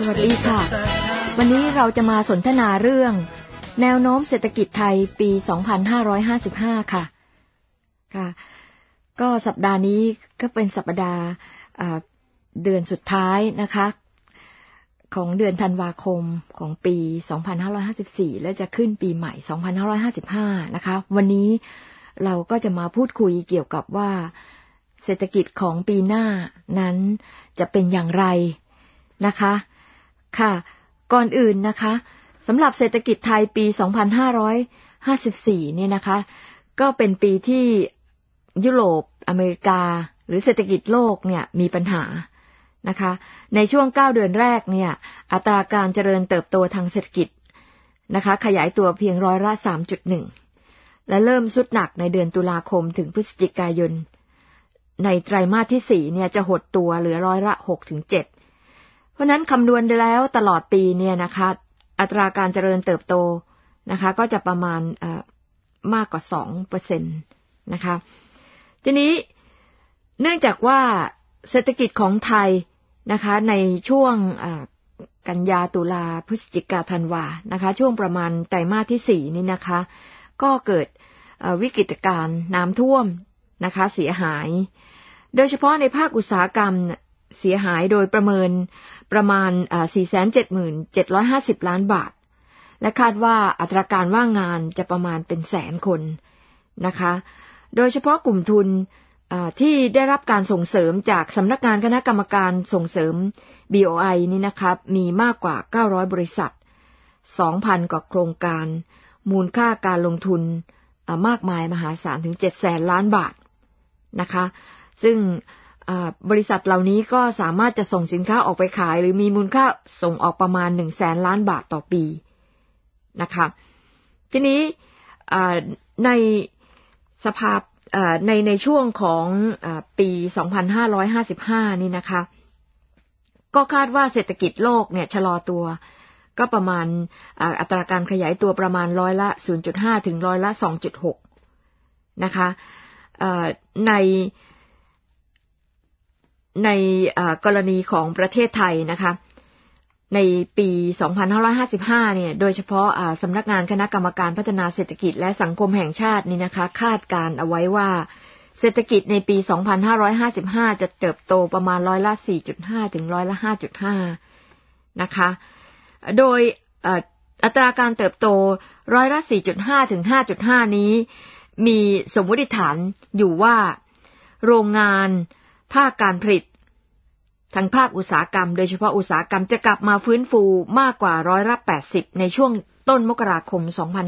วัสดีค่ะวันนี้เราจะมาสนทนาเรื่องแนวโน้มเศรษฐกิจไทยปี 2555 ค่ะก็สัปดาห์นี้ก็เป็นสัปดาห์เดือนสุดท้ายนะคะของเดือนธันวาคมของปี 2554 และจะขึ้นปีใหม่ 2555 นะคะวันนี้เราก็จะมาพูดคุยเกี่ยวกับว่าเศรษฐกิจของปีหน้านั้นจะเป็นอย่างไรนะคะค่ะก่อนอื่นนะคะสำหรับเศรษฐกิจไทยปี 2554 เนี่ยนะคะก็เป็นปีที่ยุโรปอเมริกาหรือเศรษฐกิจโลกเนี่ยมีปัญหานะคะในช่วง9เดือนแรกเนี่ยอัตราการเจริญเติบโตทางเศรษฐกิจนะคะขยายตัวเพียงร้อยละ 3.1 และเริ่มทรุดหนักในเดือนตุลาคมถึงพฤศจิกายนในไตรมาสที่4เนี่ยจะหดตัวเหลือร้อยละ 6-7 เพราะนั้นคำนวณแล้วตลอดปีเนี่ยนะคะอัตราการเจริญเติบโตนะคะก็จะประมาณมากกว่า 2% นะคะทีนี้เนื่องจากว่าเศรษฐกิจของไทยนะคะในช่วงกันยาตุลาพฤศจิกาธันวานะคะช่วงประมาณไตรมาสที่4นี่นะคะก็เกิดวิกฤตการณ์น้ำท่วมนะคะเสียหายโดยเฉพาะในภาคอุตสาหกรรมเสียหายโดยประเมินประมาณ470,750 ล้านบาทและคาดว่าอัตราการว่างงานจะประมาณเป็นแสนคนนะคะโดยเฉพาะกลุ่มทุนที่ได้รับการส่งเสริมจากสำนักงานคณะกรรมการส่งเสริม BOI นี่นะครับมีมากกว่า900บริษัท 2,000 กว่าโครงการมูลค่าการลงทุนมากมายมหาศาลถึง 700,000 ล้านบาทนะคะซึ่งบริษัทเหล่านี้ก็สามารถจะส่งสินค้าออกไปขายหรือมีมูลค่าส่งออกประมาณ 100,000 ล้านบาทต่อปีนะคะทีนี้ในสภาพในช่วงของปี 2555 นี่นะคะก็คาดว่าเศรษฐกิจโลกเนี่ยชะลอตัวก็ประมาณอัตราการขยายตัวประมาณร้อยละ 0.5 ถึงร้อยละ 2.6 นะคะในกรณีของประเทศไทยนะคะในปี 2555 เนี่ยโดยเฉพาะสำนักงานคณะกรรมการพัฒนาเศรษฐกิจและสังคมแห่งชาตินี่นะคะคาดการเอาไว้ว่าเศรษฐกิจในปี 2555 จะเติบโตประมาณร้อยละ 4.5 ถึงร้อยละ 5.5 นะคะโดยอัตราการเติบโตร้อยละ 4.5 ถึง 5.5 นี้มีสมมติฐานอยู่ว่าโรงงานภาคการผลิตทางภาคอุตสาหกรรมโดยเฉพาะอุตสาหกรรมจะกลับมาฟื้นฟูมากกว่าร้อยละ 80 ในช่วงต้นมกราคม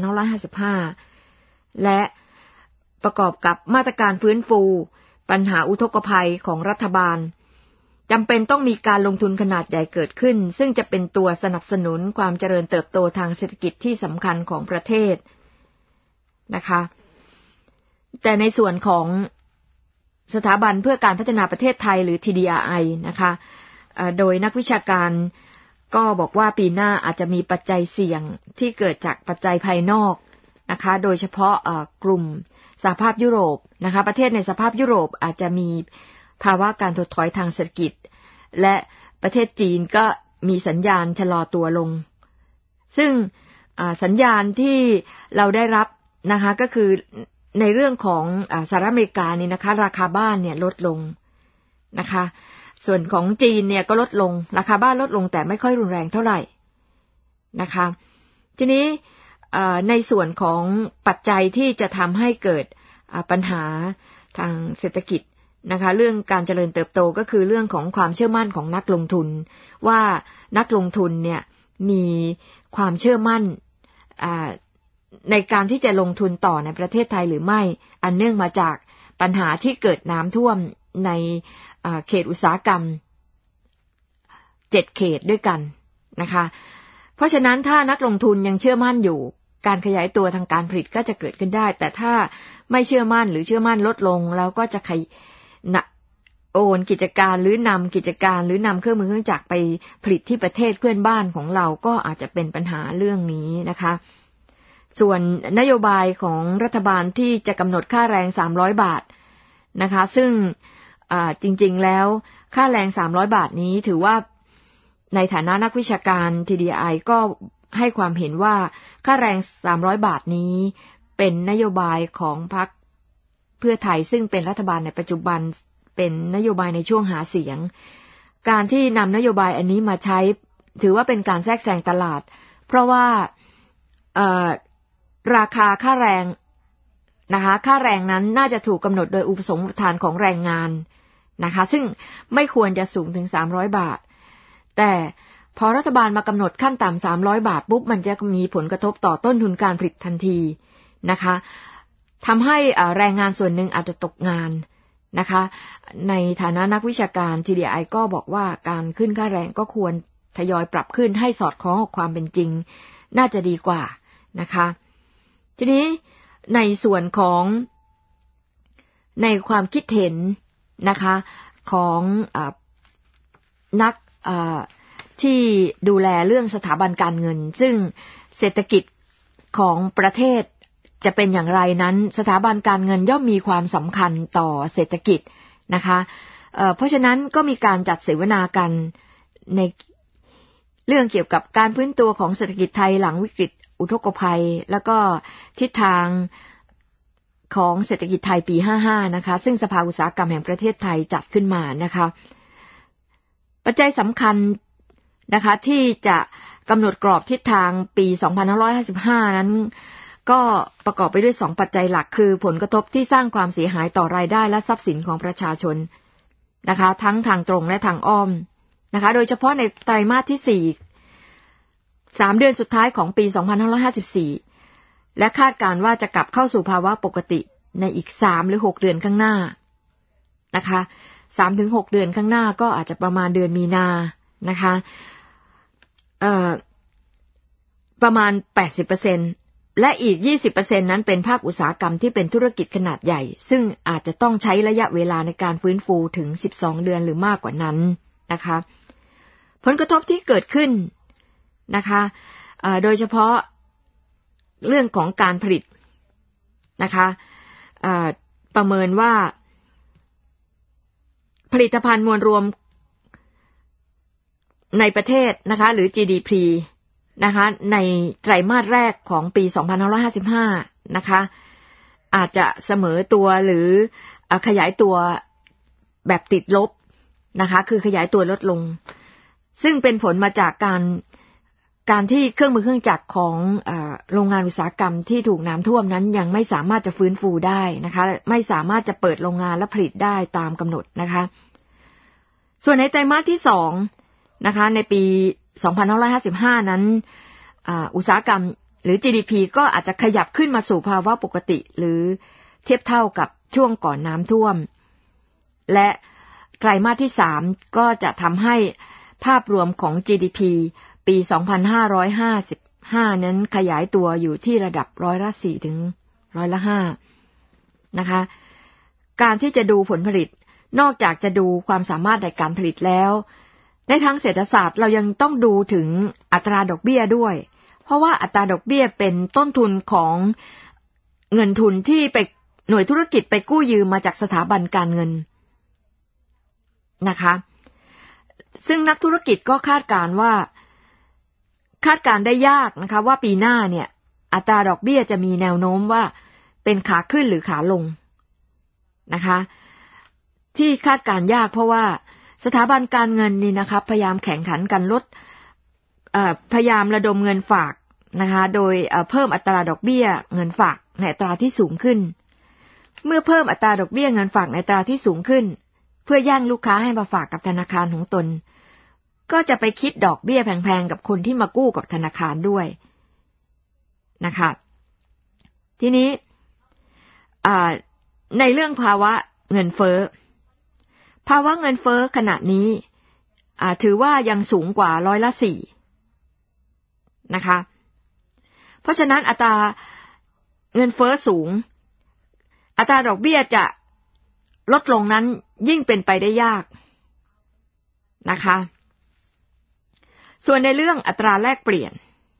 2555 และประกอบกับมาตรการฟื้นฟูปัญหาอุทกภัยของรัฐบาลจำเป็นต้องมีการลงทุนขนาดใหญ่เกิดขึ้นซึ่งจะเป็นตัวสนับสนุนความเจริญเติบโตทางเศรษฐกิจที่สำคัญของประเทศนะคะแต่ในส่วนของสถาบันเพื่อการพัฒนาประเทศไทยหรือ TDRI นะคะโดยนักวิชาการก็บอกว่าปีหน้าอาจจะมีปัจจัยเสี่ยงที่เกิดจากปัจจัยภายนอกนะคะโดยเฉพาะกลุ่มสหภาพยุโรปนะคะประเทศในสหภาพยุโรปอาจจะมีภาวะการถดถอยทางเศรษฐกิจและประเทศจีนก็มีสัญญาณชะลอตัวลงซึ่งสัญญาณที่เราได้รับนะคะก็คือในเรื่องของสหรัฐอเมริกานี่นะคะราคาบ้านเนี่ยลดลงนะคะส่วนของจีนเนี่ยก็ลดลงราคาบ้านลดลงแต่ไม่ค่อยรุนแรงเท่าไหร่นะคะทีนี้ในส่วนของปัจจัยที่จะทำให้เกิดปัญหาทางเศรษฐกิจนะคะเรื่องการเจริญเติบโตก็คือเรื่องของความเชื่อมั่นของนักลงทุนว่านักลงทุนเนี่ยมีความเชื่อมั่นในการที่จะลงทุนต่อในประเทศไทยหรือไม่อันเนื่องมาจากปัญหาที่เกิดน้ำท่วมในเขตอุตสาหกรรม7เขตด้วยกันนะคะเพราะฉะนั้นถ้านักลงทุนยังเชื่อมั่นอยู่การขยายตัวทางการผลิตก็จะเกิดขึ้นได้แต่ถ้าไม่เชื่อมั่นหรือเชื่อมั่นลดลงแล้วก็จะโอนกิจการหรือนำกิจการหรือนำเครื่องมือเครื่องจักรไปผลิตที่ประเทศเพื่อนบ้านของเราก็อาจจะเป็นปัญหาเรื่องนี้นะคะส่วนนโยบายของรัฐบาลที่จะกำหนดค่าแรง300 บาทนะคะซึ่งจริงๆแล้วค่าแรง300 บาทนี้ถือว่าในฐานะนักวิชาการ TDI ก็ให้ความเห็นว่าค่าแรง300 บาทนี้เป็นนโยบายของพรรคเพื่อไทยซึ่งเป็นรัฐบาลในปัจจุบันเป็นนโยบายในช่วงหาเสียงการที่นำนโยบายอันนี้มาใช้ถือว่าเป็นการแทรกแซงตลาดเพราะว่าราคาค่าแรงนะคะค่าแรงนั้นน่าจะถูกกำหนดโดยอุปสมบทานของแรงงานนะคะซึ่งไม่ควรจะสูงถึง300 บาทแต่พอรัฐบาลมากำหนดขั้นต่ำ300 บาทปุ๊บมันจะมีผลกระทบต่อต้นทุนการผลิตทันทีนะคะทำให้แรงงานส่วนหนึ่งอาจจะตกงานนะคะในฐานะนักวิชาการ TDI ก็บอกว่าการขึ้นค่าแรงก็ควรทยอยปรับขึ้นให้สอดคล้องกับความเป็นจริงน่าจะดีกว่านะคะทีนี้ในส่วนของในความคิดเห็นนะคะของนักที่ดูแลเรื่องสถาบันการเงินซึ่งเศรษฐกิจของประเทศจะเป็นอย่างไรนั้นสถาบันการเงินย่อมมีความสำคัญต่อเศรษฐกิจนะคะเพราะฉะนั้นก็มีการจัดเสวนากันในเรื่องเกี่ยวกับการฟื้นตัวของเศรษฐกิจไทยหลังวิกฤตอุทกภัยแล้วก็ทิศทางของเศรษฐกิจไทยปี55นะคะซึ่งสภาอุตสาหกรรมแห่งประเทศไทยจัดขึ้นมานะคะปัจจัยสำคัญนะคะที่จะกำหนดกรอบทิศทางปี2555นั้นก็ประกอบไปด้วย2ปัจจัยหลักคือผลกระทบที่สร้างความเสียหายต่อรายได้และทรัพย์สินของประชาชนนะคะทั้งทางตรงและทางอ้อมนะคะโดยเฉพาะในไตรมาสที่3เดือนสุดท้ายของปี2554และคาดการณ์ว่าจะกลับเข้าสู่ภาวะปกติในอีก3หรือ6เดือนข้างหน้านะคะ 3-6 เดือนข้างหน้าก็อาจจะประมาณเดือนมีนานะคะประมาณ 80% และอีก 20% นั้นเป็นภาคอุตสาหกรรมที่เป็นธุรกิจขนาดใหญ่ซึ่งอาจจะต้องใช้ระยะเวลาในการฟื้นฟูถึง12 เดือนหรือมากกว่านั้นนะคะผลกระทบที่เกิดขึ้นนะคะโดยเฉพาะเรื่องของการผลิตนะคะประเมินว่าผลิตภัณฑ์มวลรวมในประเทศนะคะหรือ GDP นะคะในไตรมาสแรกของปี2555นะคะอาจจะเสมอตัวหรือขยายตัวแบบติดลบนะคะคือขยายตัวลดลงซึ่งเป็นผลมาจากการที่เครื่องมือเครื่องจักรของโรงงานอุตสาหกรรมที่ถูกน้ำท่วมนั้นยังไม่สามารถจะฟื้นฟูได้นะคะไม่สามารถจะเปิดโรงงานและผลิตได้ตามกำหนดนะคะส่วนในไตรมาสที่2นะคะในปี2555นั้นอุตสาหกรรมหรือ GDP ก็อาจจะขยับขึ้นมาสู่ภาวะปกติหรือเทียบเท่ากับช่วงก่อนน้ำท่วมและไตรมาสที่3ก็จะทำให้ภาพรวมของ GDP ปี2555นั้นขยายตัวอยู่ที่ระดับ4%ถึง5%นะคะการที่จะดูผลผลิตนอกจากจะดูความสามารถในการผลิตแล้วในทางเศรษฐศาสตร์เรายังต้องดูถึงอัตราดอกเบี้ยด้วยเพราะว่าอัตราดอกเบี้ยเป็นต้นทุนของเงินทุนที่ไปหน่วยธุรกิจไปกู้ยืมมาจากสถาบันการเงินนะคะซึ่งนักธุรกิจก็คาดการณ์ได้ยากนะคะว่าปีหน้าเนี่ยอัตราดอกเบี้ยจะมีแนวโน้มว่าเป็นขาขึ้นหรือขาลงนะคะที่คาดการณ์ยากเพราะว่าสถาบันการเงินนี่นะคะพยายามแข่งขันกันพยายามระดมเงินฝากนะคะโดยเพิ่มอัตราดอกเบี้ยเงินฝากในอัตราที่สูงขึ้นเมื่อเพิ่มอัตราดอกเบี้ยเงินฝากในอัตราที่สูงขึ้นเพื่อย่างลูกค้าให้มาฝากกับธนาคารของตนก็จะไปคิดดอกเบี้ยแพงๆกับคนที่มากู้กับธนาคารด้วยนะคะทีนี้ในเรื่องภาวะเงินเฟ้อภาวะเงินเฟ้อขณะนี้ถือว่ายังสูงกว่า4%นะคะเพราะฉะนั้นอัตราเงินเฟ้อสูงอัตราดอกเบี้ยจะลดลงนั้นยิ่งเป็นไปได้ยากนะคะส่วนในเรื่องอัตราแลกเปลี่ยน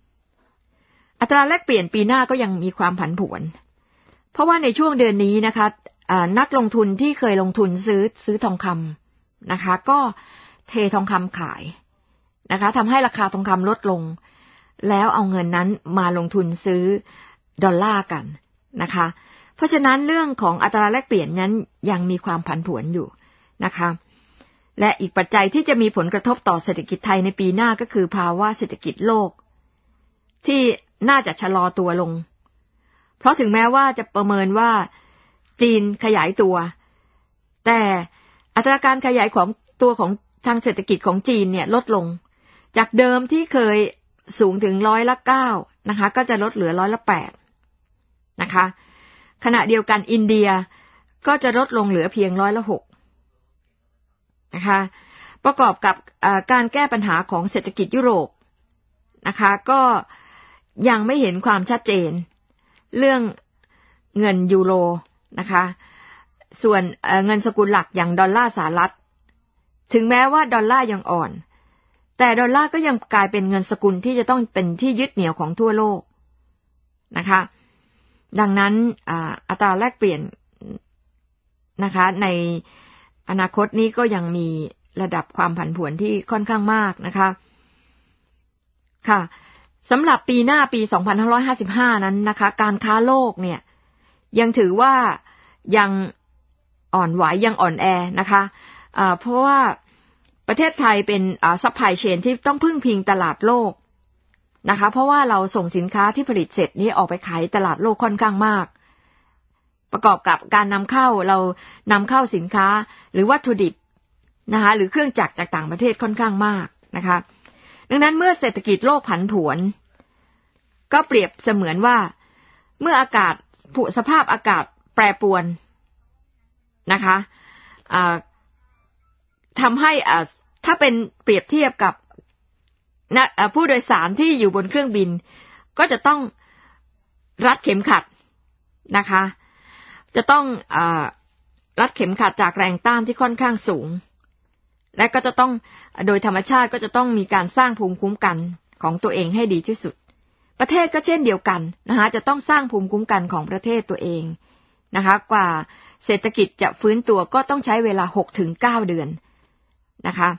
ปีหน้าก็ยังมีความผันผวนเพราะว่าในช่วงเดือนนี้นะคะนักลงทุนที่เคยลงทุนซื้อทองคำนะคะก็เททองคำขายนะคะทำให้ราคาทองคำลดลงแล้วเอาเงินนั้นมาลงทุนซื้อดอลลาร์กันนะคะเพราะฉะนั้นเรื่องของอัตราแลกเปลี่ยนนั้นยังมีความผันผวนอยู่นะคะและอีกปัจจัยที่จะมีผลกระทบต่อเศรษฐกิจไทยในปีหน้าก็คือภาวะเศรษฐกิจโลกที่น่าจะชะลอตัวลงเพราะถึงแม้ว่าจะประเมินว่าจีนขยายตัวแต่อัตราการขยายของตัวของทางเศรษฐกิจของจีนเนี่ยลดลงจากเดิมที่เคยสูงถึง9%นะคะก็จะลดเหลือ8%นะคะขณะเดียวกันอินเดียก็จะลดลงเหลือเพียง6%นะคะประกอบกับการแก้ปัญหาของเศรษฐกิจยุโรปนะคะก็ยังไม่เห็นความชัดเจนเรื่องเงินยูโรนะคะส่วนเงินสกุลหลักอย่างดอลลาร์สหรัฐถึงแม้ว่าดอลลาร์ยังอ่อนแต่ดอลลาร์ก็ยังกลายเป็นเงินสกุลที่จะต้องเป็นที่ยึดเหนี่ยวของทั่วโลกนะคะดังนั้นอัตราแลกเปลี่ยนนะคะในอนาคตนี้ก็ยังมีระดับความผันผวนที่ค่อนข้างมากนะคะค่ะสำหรับปีหน้าปี2555นั้นนะคะการค้าโลกเนี่ยยังถือว่ายังอ่อนไหวยังอ่อนแอนะคะเพราะว่าประเทศไทยเป็นซัพพลายเชนที่ต้องพึ่งพิงตลาดโลกนะคะเพราะว่าเราส่งสินค้าที่ผลิตเสร็จนี้ออกไปขายตลาดโลกค่อนข้างมากประกอบกับการนำเข้าเรานำเข้าสินค้าหรือวัตถุดิบนะคะหรือเครื่องจักรจากต่างประเทศค่อนข้างมากนะคะดังนั้นเมื่อเศรษฐกิจโลกผันผวนก็เปรียบเสมือนว่าเมื่อสภาพอากาศแปรปรวนนะคะทำให้ถ้าเป็นเปรียบเทียบกับผู้โดยสารที่อยู่บนเครื่องบินก็จะต้องรัดเข็มขัดนะคะจะต้องรัดเข็มขัดจากแรงต้านที่ค่อนข้างสูงและก็จะต้องโดยธรรมชาติก็จะต้องมีการสร้างภูมิคุ้มกันของตัวเองให้ดีที่สุดประเทศก็เช่นเดียวกันนะคะจะต้องสร้างภูมิคุ้มกันของประเทศตัวเองนะคะกว่าเศรษฐกิจจะฟื้นตัวก็ต้องใช้เวลา 6-9 เดือนนะคะ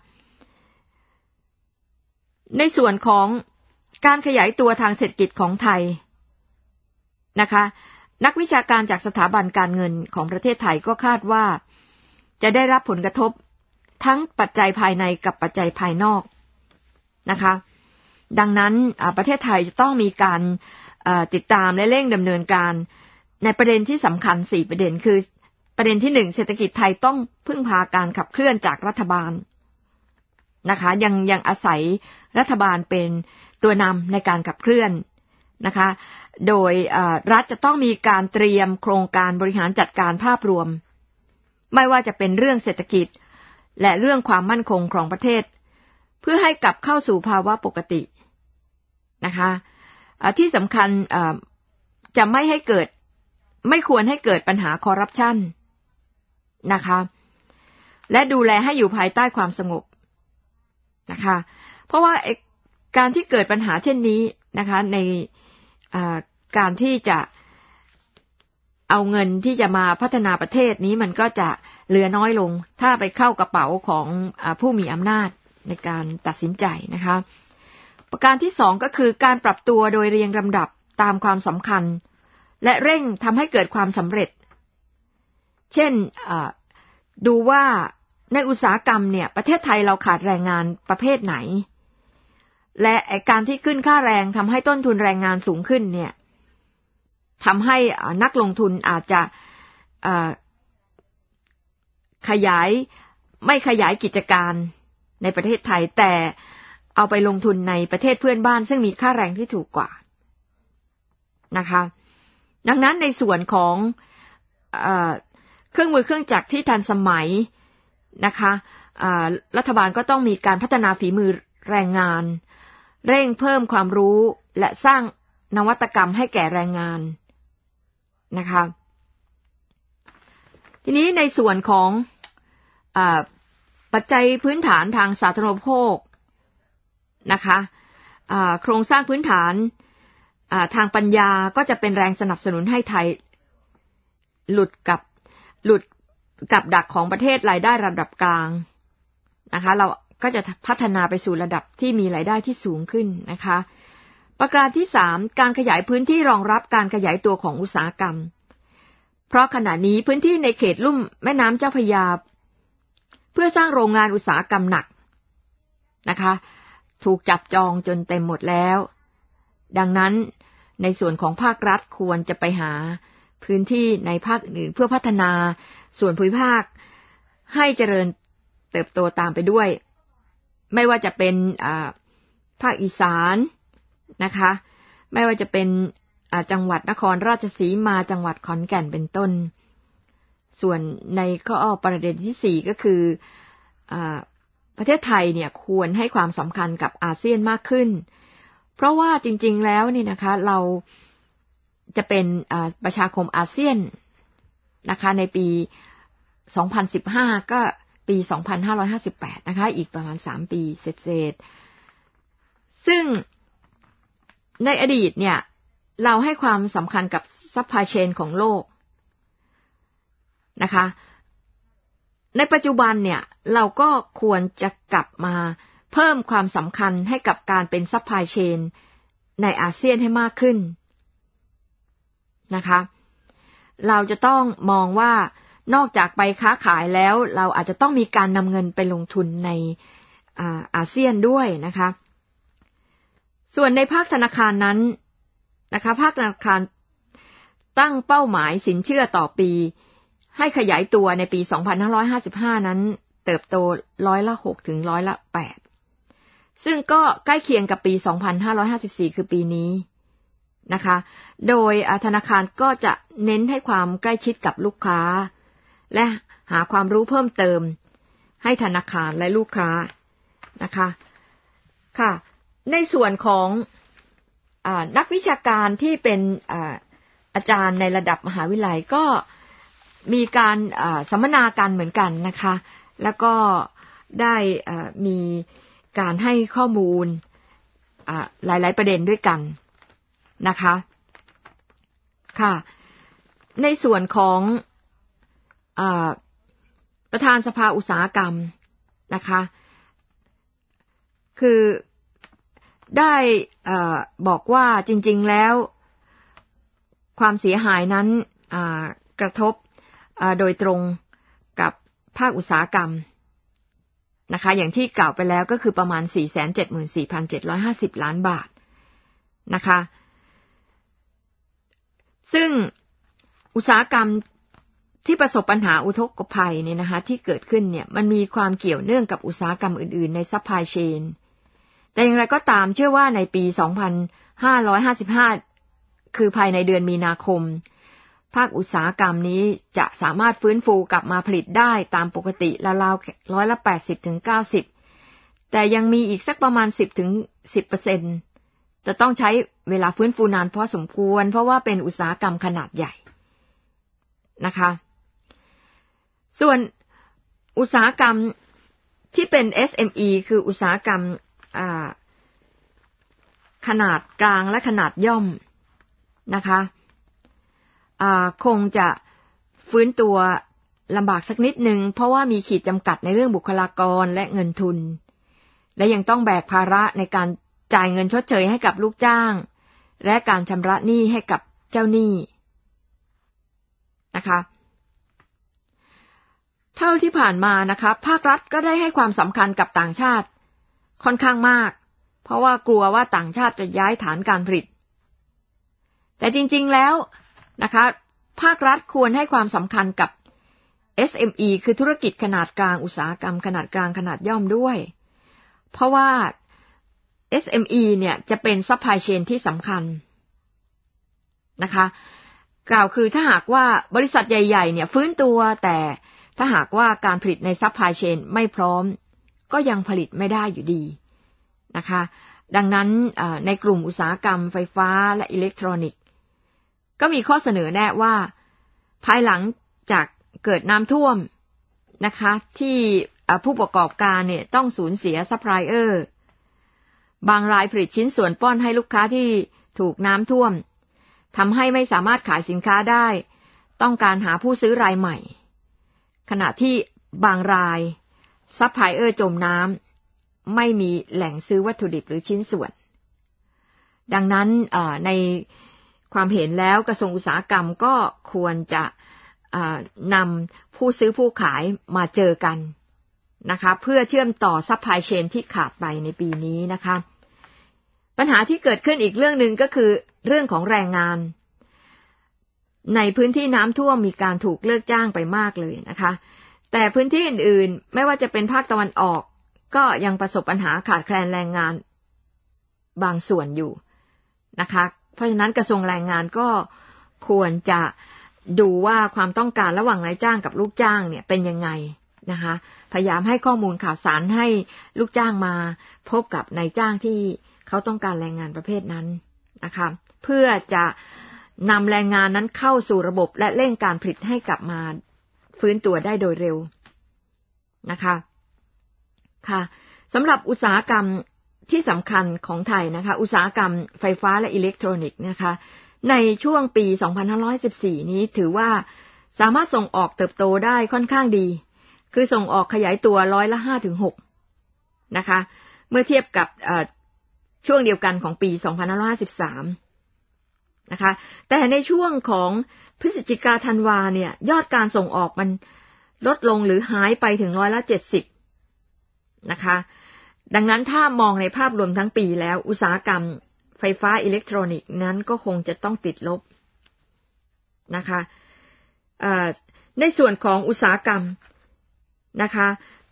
ในส่วนของการขยายตัวทางเศรษฐกิจของไทยนะคะนักวิชาการจากสถาบันการเงินของประเทศไทยก็คาดว่าจะได้รับผลกระทบทั้งปัจจัยภายในกับปัจจัยภายนอกนะคะดังนั้นประเทศไทยจะต้องมีการติดตามและเร่งดำเนินการในประเด็นที่สำคัญ4ประเด็นคือประเด็นที่1เศรษฐกิจไทยต้องพึ่งพาการขับเคลื่อนจากรัฐบาลนะคะยังอาศัยรัฐบาลเป็นตัวนำในการขับเคลื่อนนะคะโดยรัฐจะต้องมีการเตรียมโครงการบริหารจัดการภาพรวมไม่ว่าจะเป็นเรื่องเศรษฐกิจและเรื่องความมั่นคงของประเทศเพื่อให้กลับเข้าสู่ภาวะปกตินะคะที่สำคัญจะไม่ควรให้เกิดปัญหาคอร์รัปชันนะคะและดูแลให้อยู่ภายใต้ความสงบนะคะเพราะว่าการที่เกิดปัญหาเช่นนี้นะคะในการที่จะเอาเงินที่จะมาพัฒนาประเทศนี้มันก็จะเหลือน้อยลงถ้าไปเข้ากระเป๋าของผู้มีอำนาจในการตัดสินใจนะคะประการที่2ก็คือการปรับตัวโดยเรียงลำดับตามความสำคัญและเร่งทำให้เกิดความสำเร็จเช่นดูว่าในอุตสาหกรรมเนี่ยประเทศไทยเราขาดแรงงานประเภทไหนและการที่ขึ้นค่าแรงทำให้ต้นทุนแรงงานสูงขึ้นเนี่ยทำให้นักลงทุนอาจจะไม่ขยายกิจการในประเทศไทยแต่เอาไปลงทุนในประเทศเพื่อนบ้านซึ่งมีค่าแรงที่ถูกกว่านะคะดังนั้นในส่วนของเครื่องมือเครื่องจักรที่ทันสมัยนะคะรัฐบาลก็ต้องมีการพัฒนาฝีมือแรงงานเร่งเพิ่มความรู้และสร้างนวัตกรรมให้แก่แรงงานนะคะทีนี้ในส่วนของปัจจัยพื้นฐานทางสาธารณูปโภคนะคะโครงสร้างพื้นฐานทางปัญญาก็จะเป็นแรงสนับสนุนให้ไทยหลุดกับดักของประเทศรายได้ระดับกลางนะคะเราก็จะพัฒนาไปสู่ระดับที่มีรายได้ที่สูงขึ้นนะคะประการที่3การขยายพื้นที่รองรับการขยายตัวของอุตสาหกรรมเพราะขณะนี้พื้นที่ในเขตลุ่มแม่น้ำเจ้าพระยาเพื่อสร้างโรงงานอุตสาหกรรมหนักนะคะถูกจับจองจนเต็มหมดแล้วดังนั้นในส่วนของภาครัฐควรจะไปหาพื้นที่ในภาคอื่นเพื่อพัฒนาส่วนภูมิภาคให้เจริญเติบโตตามไปด้วยไม่ว่าจะเป็นภาคอีสานนะคะไม่ว่าจะเป็นจังหวัดนครราชสีมาจังหวัดขอนแก่นเป็นต้นส่วนในข้อประเด็นที่4ก็คือประเทศไทยเนี่ยควรให้ความสำคัญกับอาเซียนมากขึ้นเพราะว่าจริงๆแล้วนี่นะคะเราจะเป็นประชาคมอาเซียนนะคะในปี2015ก็ปี2558นะคะอีกประมาณ3ปีเศษๆซึ่งในอดีตเนี่ยเราให้ความสำคัญกับซัพพลายเชนของโลกนะคะในปัจจุบันเนี่ยเราก็ควรจะกลับมาเพิ่มความสำคัญให้กับการเป็นซัพพลายเชนในอาเซียนให้มากขึ้นนะคะเราจะต้องมองว่านอกจากไปค้าขายแล้วเราอาจจะต้องมีการนำเงินไปลงทุนในอาเซียนด้วยนะคะส่วนในภาคธนาคารนั้นนะคะภาคธนาคารตั้งเป้าหมายสินเชื่อต่อปีให้ขยายตัวในปี2555นั้นเติบโต6%ถึง8%ซึ่งก็ใกล้เคียงกับปี2554คือปีนี้นะคะโดยธนาคารก็จะเน้นให้ความใกล้ชิดกับลูกค้าและหาความรู้เพิ่มเติมให้ธนาคารและลูกค้านะคะค่ะในส่วนของนักวิชาการที่เป็นอาจารย์ในระดับมหาวิทยาลัยก็มีการสัมมนากันเหมือนกันนะคะแล้วก็ได้มีการให้ข้อมูลหลายๆประเด็นด้วยกันนะคะค่ะในส่วนของประธานสภาอุตสาหกรรมนะคะคือได้บอกว่าจริงๆแล้วความเสียหายนั้นกระทบโดยตรงกับภาคอุตสาหกรรมนะคะอย่างที่กล่าวไปแล้วก็คือประมาณ 474,750 ล้านบาทนะคะซึ่งอุตสาหกรรมที่ประสบปัญหาอุทกภัยเนี่ยนะคะที่เกิดขึ้นเนี่ยมันมีความเกี่ยวเนื่องกับอุตสาหกรรมอื่นๆในซัพพลายเชนแต่อย่างไรก็ตามเชื่อว่าในปี2555คือภายในเดือนมีนาคมภาคอุตสาหกรรมนี้จะสามารถฟื้นฟูกลับมาผลิตได้ตามปกติราวๆ80-90%แต่ยังมีอีกสักประมาณ 10% จะต้องใช้เวลาฟื้นฟูนานพอสมควรเพราะว่าเป็นอุตสาหกรรมขนาดใหญ่นะคะส่วนอุตสาหกรรมที่เป็น SME คืออุตสาหกรรมขนาดกลางและขนาดย่อมนะคะคงจะฟื้นตัวลำบากสักนิดนึงเพราะว่ามีขีดจำกัดในเรื่องบุคลากรและเงินทุนและยังต้องแบกภาระในการจ่ายเงินชดเชยให้กับลูกจ้างและการชำระหนี้ให้กับเจ้าหนี้นะคะเท่าที่ผ่านมานะคะภาครัฐก็ได้ให้ความสำคัญกับต่างชาติค่อนข้างมากเพราะว่ากลัวว่าต่างชาติจะย้ายฐานการผลิตแต่จริงๆแล้วนะคะภาครัฐควรให้ความสำคัญกับ SME คือธุรกิจขนาดกลางอุตสาหกรรมขนาดกลางขนาดย่อมด้วยเพราะว่า SME เนี่ยจะเป็นซัพพลายเชนที่สำคัญนะคะกล่าวคือถ้าหากว่าบริษัทใหญ่ๆเนี่ยฟื้นตัวแต่ถ้าหากว่าการผลิตในซัพพลายเชนไม่พร้อมก็ยังผลิตไม่ได้อยู่ดีนะคะดังนั้นในกลุ่มอุตสาหกรรมไฟฟ้าและอิเล็กทรอนิกส์ก็มีข้อเสนอแนะว่าภายหลังจากเกิดน้ำท่วมนะคะที่ผู้ประกอบการเนี่ยต้องสูญเสียซัพพลายเออร์บางรายผลิตชิ้นส่วนป้อนให้ลูกค้าที่ถูกน้ำท่วมทำให้ไม่สามารถขายสินค้าได้ต้องการหาผู้ซื้อรายใหม่ขณะที่บางรายซัพพลายเออร์จมน้ไม่มีแหล่งซื้อวัตถุดิบหรือชิ้นส่วนดังนั้นในความเห็นแล้วกระทรวงอุตสาหกรรมก็ควรจะนำผู้ซื้อผู้ขายมาเจอกันนะคะเพื่อเชื่อมต่อซัพพลายเชนที่ขาดไปในปีนี้นะคะปัญหาที่เกิดขึ้นอีกเรื่องนึงก็คือเรื่องของแรงงานในพื้นที่น้ำท่วมมีการถูกเลิกจ้างไปมากเลยนะคะแต่พื้นที่อื่นๆไม่ว่าจะเป็นภาคตะวันออกก็ยังประสบปัญหาขาดแคลนแรงงานบางส่วนอยู่นะคะเพราะฉะนั้นกระทรวงแรงงานก็ควรจะดูว่าความต้องการระหว่างนายจ้างกับลูกจ้างเนี่ยเป็นยังไงนะคะพยายามให้ข้อมูลข่าวสารให้ลูกจ้างมาพบกับนายจ้างที่เขาต้องการแรงงานประเภทนั้นนะคะเพื่อจะนำแรงงานนั้นเข้าสู่ระบบและเร่งการผลิตให้กลับมาฟื้นตัวได้โดยเร็วนะคะค่ะสำหรับอุตสาหกรรมที่สำคัญของไทยนะคะอุตสาหกรรมไฟฟ้าและอิเล็กทรอนิกส์นะคะในช่วงปี2514นี้ถือว่าสามารถส่งออกเติบโตได้ค่อนข้างดีคือส่งออกขยายตัว5-6%นะคะเมื่อเทียบกับช่วงเดียวกันของปี2513นะคะแต่ในช่วงของพฤศจิกาธันวาเนี่ยยอดการส่งออกมันลดลงหรือหายไปถึง70%นะคะดังนั้นถ้ามองในภาพรวมทั้งปีแล้วอุตสาหกรรมไฟฟ้าอิเล็กทรอนิกส์นั้นก็คงจะต้องติดลบนะคะในส่วนของอุตสาหกรรมนะคะ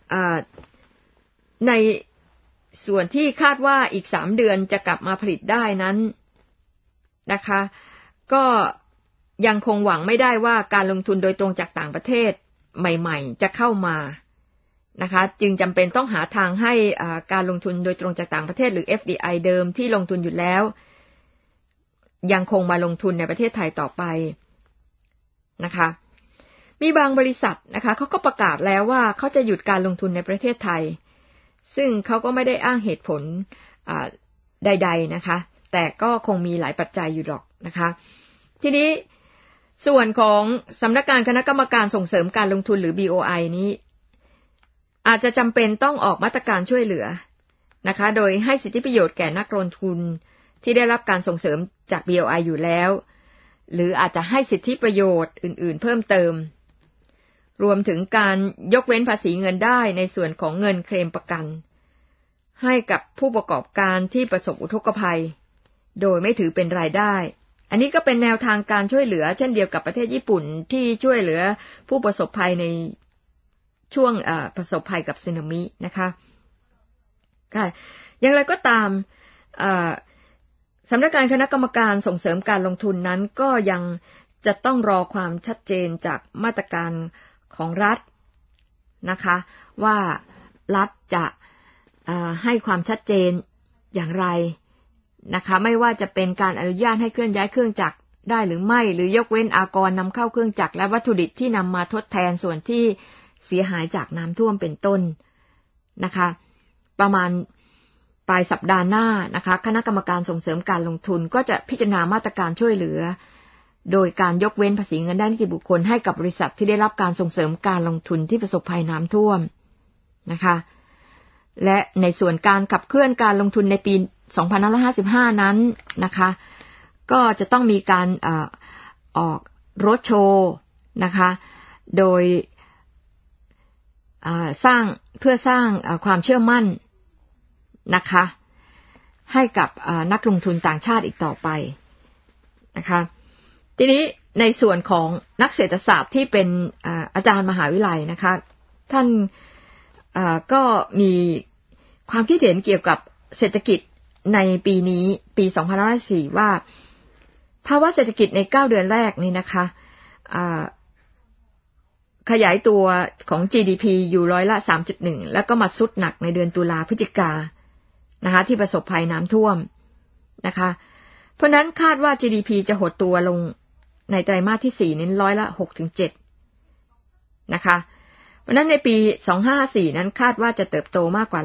ในส่วนที่คาดว่าอีก3 เดือนจะกลับมาผลิตได้นั้นนะคะก็ยังคงหวังไม่ได้ว่าการลงทุนโดยตรงจากต่างประเทศใหม่ๆจะเข้ามานะคะจึงจำเป็นต้องหาทางให้การลงทุนโดยตรงจากต่างประเทศหรือ FDI เดิมที่ลงทุนอยู่แล้วยังคงมาลงทุนในประเทศไทยต่อไปนะคะมีบางบริษัทนะคะเขาก็ประกาศแล้วว่าเขาจะหยุดการลงทุนในประเทศไทยซึ่งเขาก็ไม่ได้อ้างเหตุผลใดๆนะคะแต่ก็คงมีหลายปัจจัยอยู่หรอกนะคะทีนี้ส่วนของสำนักงานคณะกรรมการส่งเสริมการลงทุนหรือ BOI นี้อาจจะจำเป็นต้องออกมาตรการช่วยเหลือนะคะโดยให้สิทธิประโยชน์แก่นักลงทุนที่ได้รับการส่งเสริมจาก BOI อยู่แล้วหรืออาจจะให้สิทธิประโยชน์อื่นๆเพิ่มเติมรวมถึงการยกเว้นภาษีเงินได้ในส่วนของเงินเคลมประกันให้กับผู้ประกอบการที่ประสบอุทกภัยโดยไม่ถือเป็นรายได้อันนี้ก็เป็นแนวทางการช่วยเหลือเช่นเดียวกับประเทศญี่ปุ่นที่ช่วยเหลือผู้ประสบภัยในช่วงประสบภัยกับสึนามินะคะค่ะอย่างไรก็ตามสำนักงานคณะกรรมการส่งเสริมการลงทุนนั้นก็ยังจะต้องรอความชัดเจนจากมาตรการของรัฐนะคะว่ารัฐจะให้ความชัดเจนอย่างไรนะคะไม่ว่าจะเป็นการอนุญาตให้เคลื่อนย้ายเครื่องจักรได้หรือไม่หรือยกเว้นอากรนำเข้าเครื่องจักรและวัตถุดิบที่นำมาทดแทนส่วนที่เสียหายจากน้ำท่วมเป็นต้นนะคะประมาณปลายสัปดาห์หน้านะคะคณะกรรมการส่งเสริมการลงทุนก็จะพิจารณามาตรการช่วยเหลือโดยการยกเว้นภาษีเงินได้นิติบุคคลให้กับบริษัทที่ได้รับการส่งเสริมการลงทุนที่ประสบภัยน้ำท่วมนะคะและในส่วนการขับเคลื่อนการลงทุนในปี2555นั้นนะคะก็จะต้องมีการออกโรดโชว์นะคะโดยสร้างความเชื่อมั่นนะคะให้กับนักลงทุนต่างชาติอีกต่อไปนะคะทีนี้ในส่วนของนักเศรษฐศาสตร์ที่เป็นอาจารย์มหาวิทยาลัยนะคะท่านก็มีความคิดเห็นเกี่ยวกับเศรษฐกิจในปีนี้ปี2504ว่าภาวะเศรษฐกิจใน9 เดือนแรกนี่นะคะขยายตัวของ GDP อยู่3.1% แล้วก็มาทรุดหนักในเดือนตุลาพฤศจิกานะคะที่ประสบภัยน้ำท่วมนะคะเพราะนั้นคาดว่า GDP จะหดตัวลงในไตรมาสที่4นี้6-7%นะคะเพราะนั้นในปี2554นั้นคาดว่าจะเติบโตมากกว่า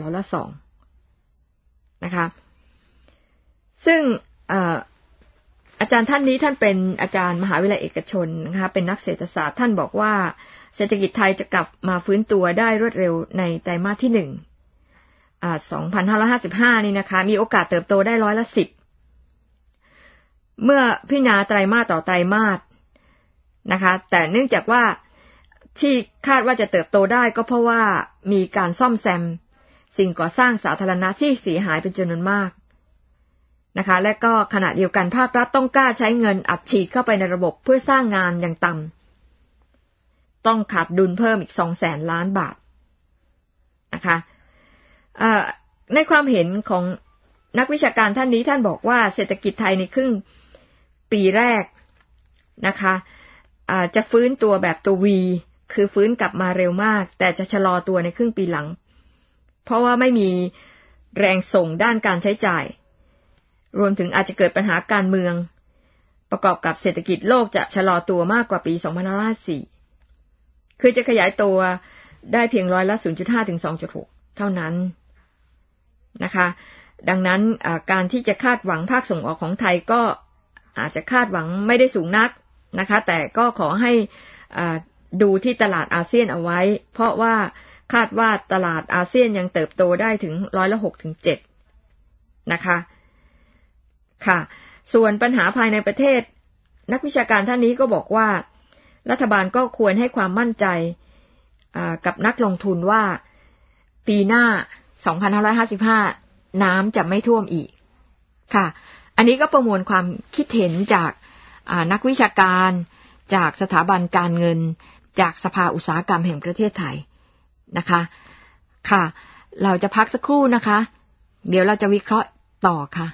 2%นะคะซึ่งอาจารย์ท่านนี้ท่านเป็นอาจารย์มหาวิทยาลัยเอกชนนะคะเป็นนักเศรษฐศาสตร์ท่านบอกว่าเศรษฐกิจไทยจะกลับมาฟื้นตัวได้รวดเร็วในไตรมาสที่ 2555นี่นะคะมีโอกาสเติบโตได้10%เมื่อพิจารณาไตรมาสต่อไตรมาสนะคะแต่เนื่องจากว่าที่คาดว่าจะเติบโตได้ก็เพราะว่ามีการซ่อมแซมสิ่งก่อสร้างสาธารณะที่เสียหายเป็นจำนวนมากนะคะและก็ขณะเดียวกันภาครัฐต้องกล้าใช้เงินอัดฉีดเข้าไปในระบบเพื่อสร้างงานอย่างต่ำต้องขาดดุลเพิ่มอีก 200,000 ล้านบาทนะคะในความเห็นของนักวิชาการท่านนี้ท่านบอกว่าเศรษฐกิจไทยในครึ่งปีแรกนะคะจะฟื้นตัวแบบตัว V คือฟื้นกลับมาเร็วมากแต่จะชะลอตัวในครึ่งปีหลังเพราะว่าไม่มีแรงส่งด้านการใช้จ่ายรวมถึงอาจจะเกิดปัญหาการเมืองประกอบกับเศรษฐกิจโลกจะชะลอตัวมากกว่าปี2554คือจะขยายตัวได้เพียง0.5 ถึง 2.6 เท่านั้นนะคะดังนั้นการที่จะคาดหวังภาคส่งออกของไทยก็อาจจะคาดหวังไม่ได้สูงนักนะคะแต่ก็ขอให้ดูที่ตลาดอาเซียนเอาไว้เพราะว่าคาดว่าตลาดอาเซียนยังเติบโตได้ถึง6 ถึง 7นะคะค่ะส่วนปัญหาภายในประเทศนักวิชาการท่านนี้ก็บอกว่ารัฐบาลก็ควรให้ความมั่นใจกับนักลงทุนว่าปีหน้า2555น้ำจะไม่ท่วมอีกค่ะอันนี้ก็ประมวลความคิดเห็นจากนักวิชาการจากสถาบันการเงินจากสภาอุตสาหกรรมแห่งประเทศไทยนะคะค่ะเราจะพักสักครู่นะคะเดี๋ยวเราจะวิเคราะห์ต่อค่ะ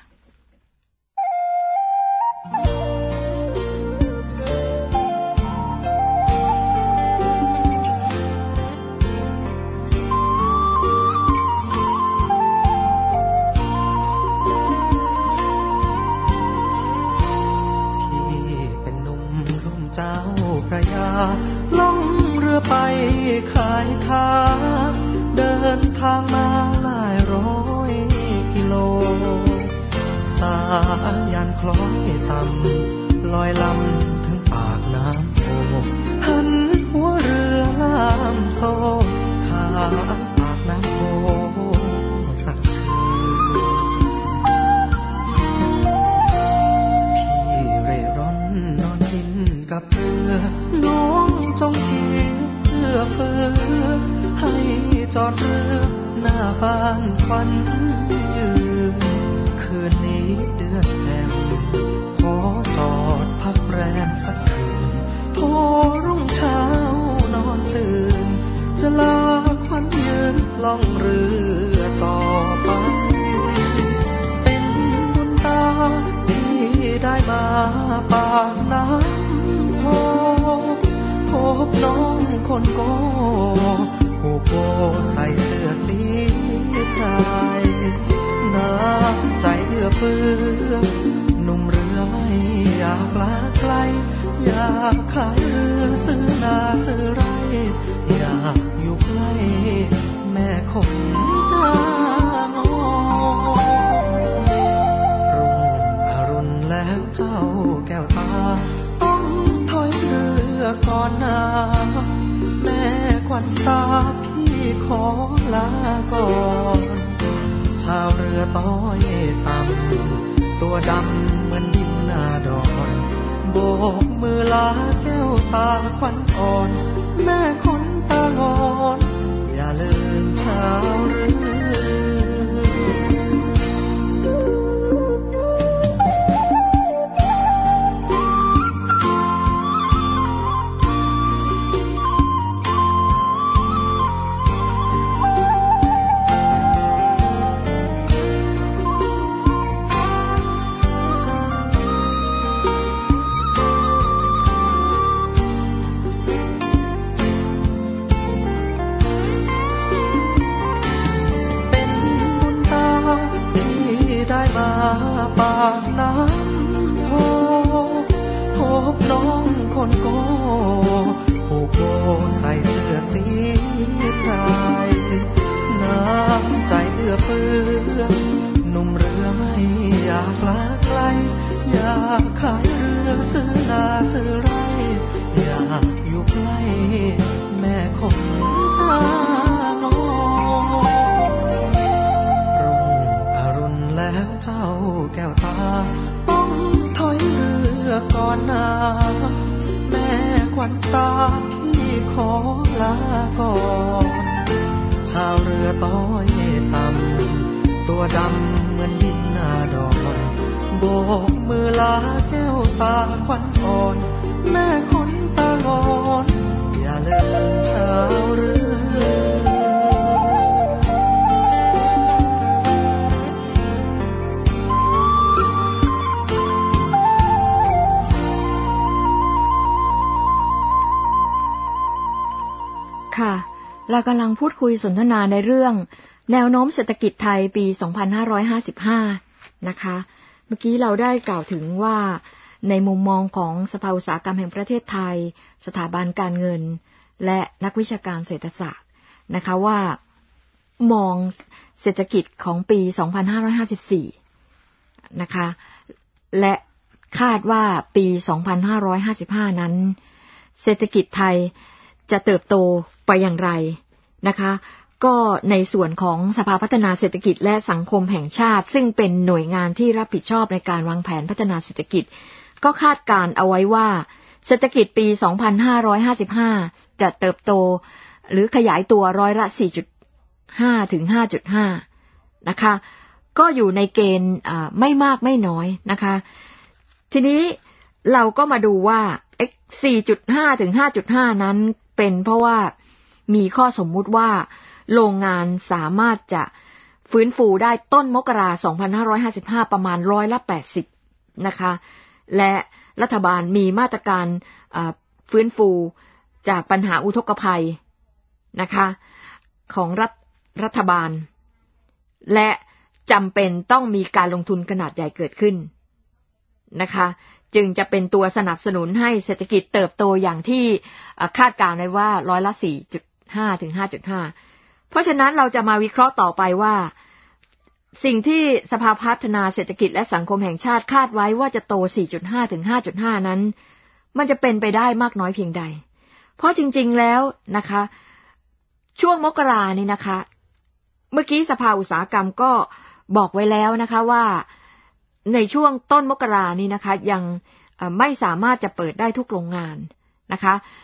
พระยาล่องเรือไปขายค้าเดินทางมาหลายร้อยกิโลสายันคล้อยต่ำลอยลำถึงปากน้ำโพหันหัวเรือลามโซ่ข้ามปากน้ำโพสักคืนพี่เร่ร่อนนอนกินกับเรือน้องจงคิดเพื่อเฟือให้จอดเรือหน้าบ้านควันยืนคืนนี้เดือนแจ่มขอจอดพักแรมสักคืนพอรุ่งเช้านอนตื่นจะลาควันยืนล่องเรือต่อไปเป็นบุญตาที่ได้มาปากน้ำพบน้องคนโก้ผู้โกใส่เสื้อสีไพรน้ำใจเอื้อเฟื้อหนุ่มเรือไม่อยากลาไกลอยากขายเรือซื้อนาซื้อไร่อยากอยู่ใกล้แม่คงหน้างอรุ่งอรุณแล้วเจ้าแก้วตาต้องถอยเรือก่อนนาแม่ควันตาพี่ขอลาก่อนชาวเรือต้อยต่ำตัวดำเหมือนดินนาดอนโบกมือลาแก้วตาควันอ่อนแม่คนตางอนอย่าลืมชาวเรือปากน้ำพบน้องคนโก้ผู้โกใส่เสื้อสีไพรน้ำใจเอื้อเฟื้อหนุ่มเรือไม่อยากลาไกลอยากขายเรือซื้อนาซื้อไร่อยากอยู่ใกล้แม่คงตางอก่อนชาวเรือต้อยต่ำตัวดำเหมือนดินนาดอนโบกมือลาแก้วตาควันอ่อนแม่คนตาลอนอย่าลืมชาวเรือค่ะเรากำลังพูดคุยสนทนาในเรื่องแนวโน้มเศรษฐกิจไทยปี 2555 นะคะเมื่อกี้เราได้กล่าวถึงว่าในมุมมองของสภาอุตสาหกรรมแห่งประเทศไทยสถาบันการเงินและนักวิชาการเศรษฐศาสตร์นะคะว่ามองเศรษฐกิจของปี 2554 นะคะและคาดว่าปี 2555 นั้นเศรษฐกิจไทยจะเติบโตไปอย่างไรนะคะก็ในส่วนของสภาพัฒนาเศรษฐกิจและสังคมแห่งชาติซึ่งเป็นหน่วยงานที่รับผิดชอบในการวางแผนพัฒนาเศรษฐกิจก็คาดการเอาไว้ว่าเศรษฐกิจปี 2555 จะเติบโตหรือขยายตัวร้อยละ 4.5 ถึง 5.5 นะคะก็อยู่ในเกณฑ์ไม่มากไม่น้อยนะคะทีนี้เราก็มาดูว่า 4.5 ถึง 5.5 นั้นเป็นเพราะว่ามีข้อสมมุติว่าโรงงานสามารถจะฟื้นฟูได้ต้นมกราคม 2555 ประมาณร้อยละ 80 นะคะและรัฐบาลมีมาตรการฟื้นฟูจากปัญหาอุทกภัยนะคะของรัฐบาลและจำเป็นต้องมีการลงทุนขนาดใหญ่เกิดขึ้นนะคะจึงจะเป็นตัวสนับสนุนให้เศรษฐกิจเติบโตอย่างที่คาดการณ์ไว้ว่าร้อยละ 4.5 ถึง 5.5 เพราะฉะนั้นเราจะมาวิเคราะห์ต่อไปว่าสิ่งที่สภาพัฒนาเศรษฐกิจและสังคมแห่งชาติคาดไว้ว่าจะโต 4.5 ถึง 5.5 นั้นมันจะเป็นไปได้มากน้อยเพียงใดเพราะจริงๆแล้วนะคะช่วงมกรานี่นะคะเมื่อกี้สภาอุตสาหกรรมก็บอกไว้แล้วนะคะว่าในช่วงต้นมกรานี้นะคะยังไม่สามารถจะเปิดได้ทุกโรงงานนะคะ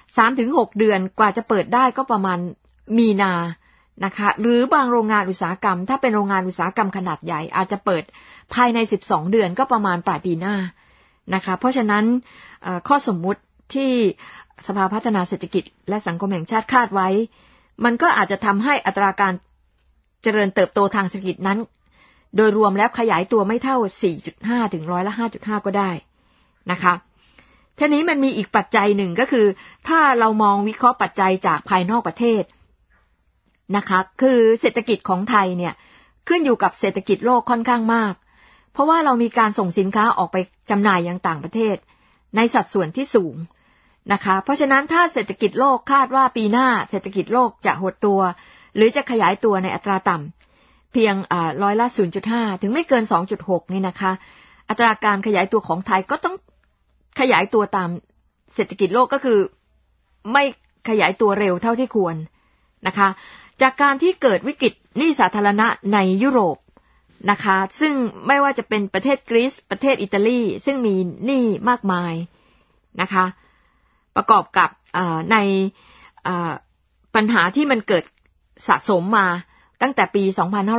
3-6 เดือนกว่าจะเปิดได้ก็ประมาณมีนานะคะหรือบางโรงงานอุตสาหกรรมถ้าเป็นโรงงานอุตสาหกรรมขนาดใหญ่อาจจะเปิดภายใน12 เดือนก็ประมาณปลายปีหน้านะคะเพราะฉะนั้นข้อสมมุติที่สภาพัฒนาเศรษฐกิจและสังคมแห่งชาติคาดไว้มันก็อาจจะทำให้อัตราการเจริญเติบโตทางเศรษฐกิจนั้นโดยรวมแล้วขยายตัวไม่เท่า 4.5 ถึงร้อยละ 5.5 ก็ได้นะคะทีนี้มันมีอีกปัจจัยหนึ่งก็คือถ้าเรามองวิเคราะห์ปัจจัยจากภายนอกประเทศนะคะคือเศรษฐกิจของไทยเนี่ยขึ้นอยู่กับเศรษฐกิจโลกค่อนข้างมากเพราะว่าเรามีการส่งสินค้าออกไปจำหน่ายยังต่างประเทศในสัดส่วนที่สูงนะคะเพราะฉะนั้นถ้าเศรษฐกิจโลกคาดว่าปีหน้าเศรษฐกิจโลกจะหดตัวหรือจะขยายตัวในอัตราต่ำเพียงร้อยละ 0.5 ถึงไม่เกิน 2.6 นี่นะคะอัตราการขยายตัวของไทยก็ต้องขยายตัวตามเศรษฐกิจโลกก็คือไม่ขยายตัวเร็วเท่าที่ควรนะคะจากการที่เกิดวิกฤตหนี้สาธารณะในยุโรปนะคะซึ่งไม่ว่าจะเป็นประเทศกรีซประเทศอิตาลีซึ่งมีหนี้มากมายนะคะประกอบกับในปัญหาที่มันเกิดสะสมมาตั้งแต่ปี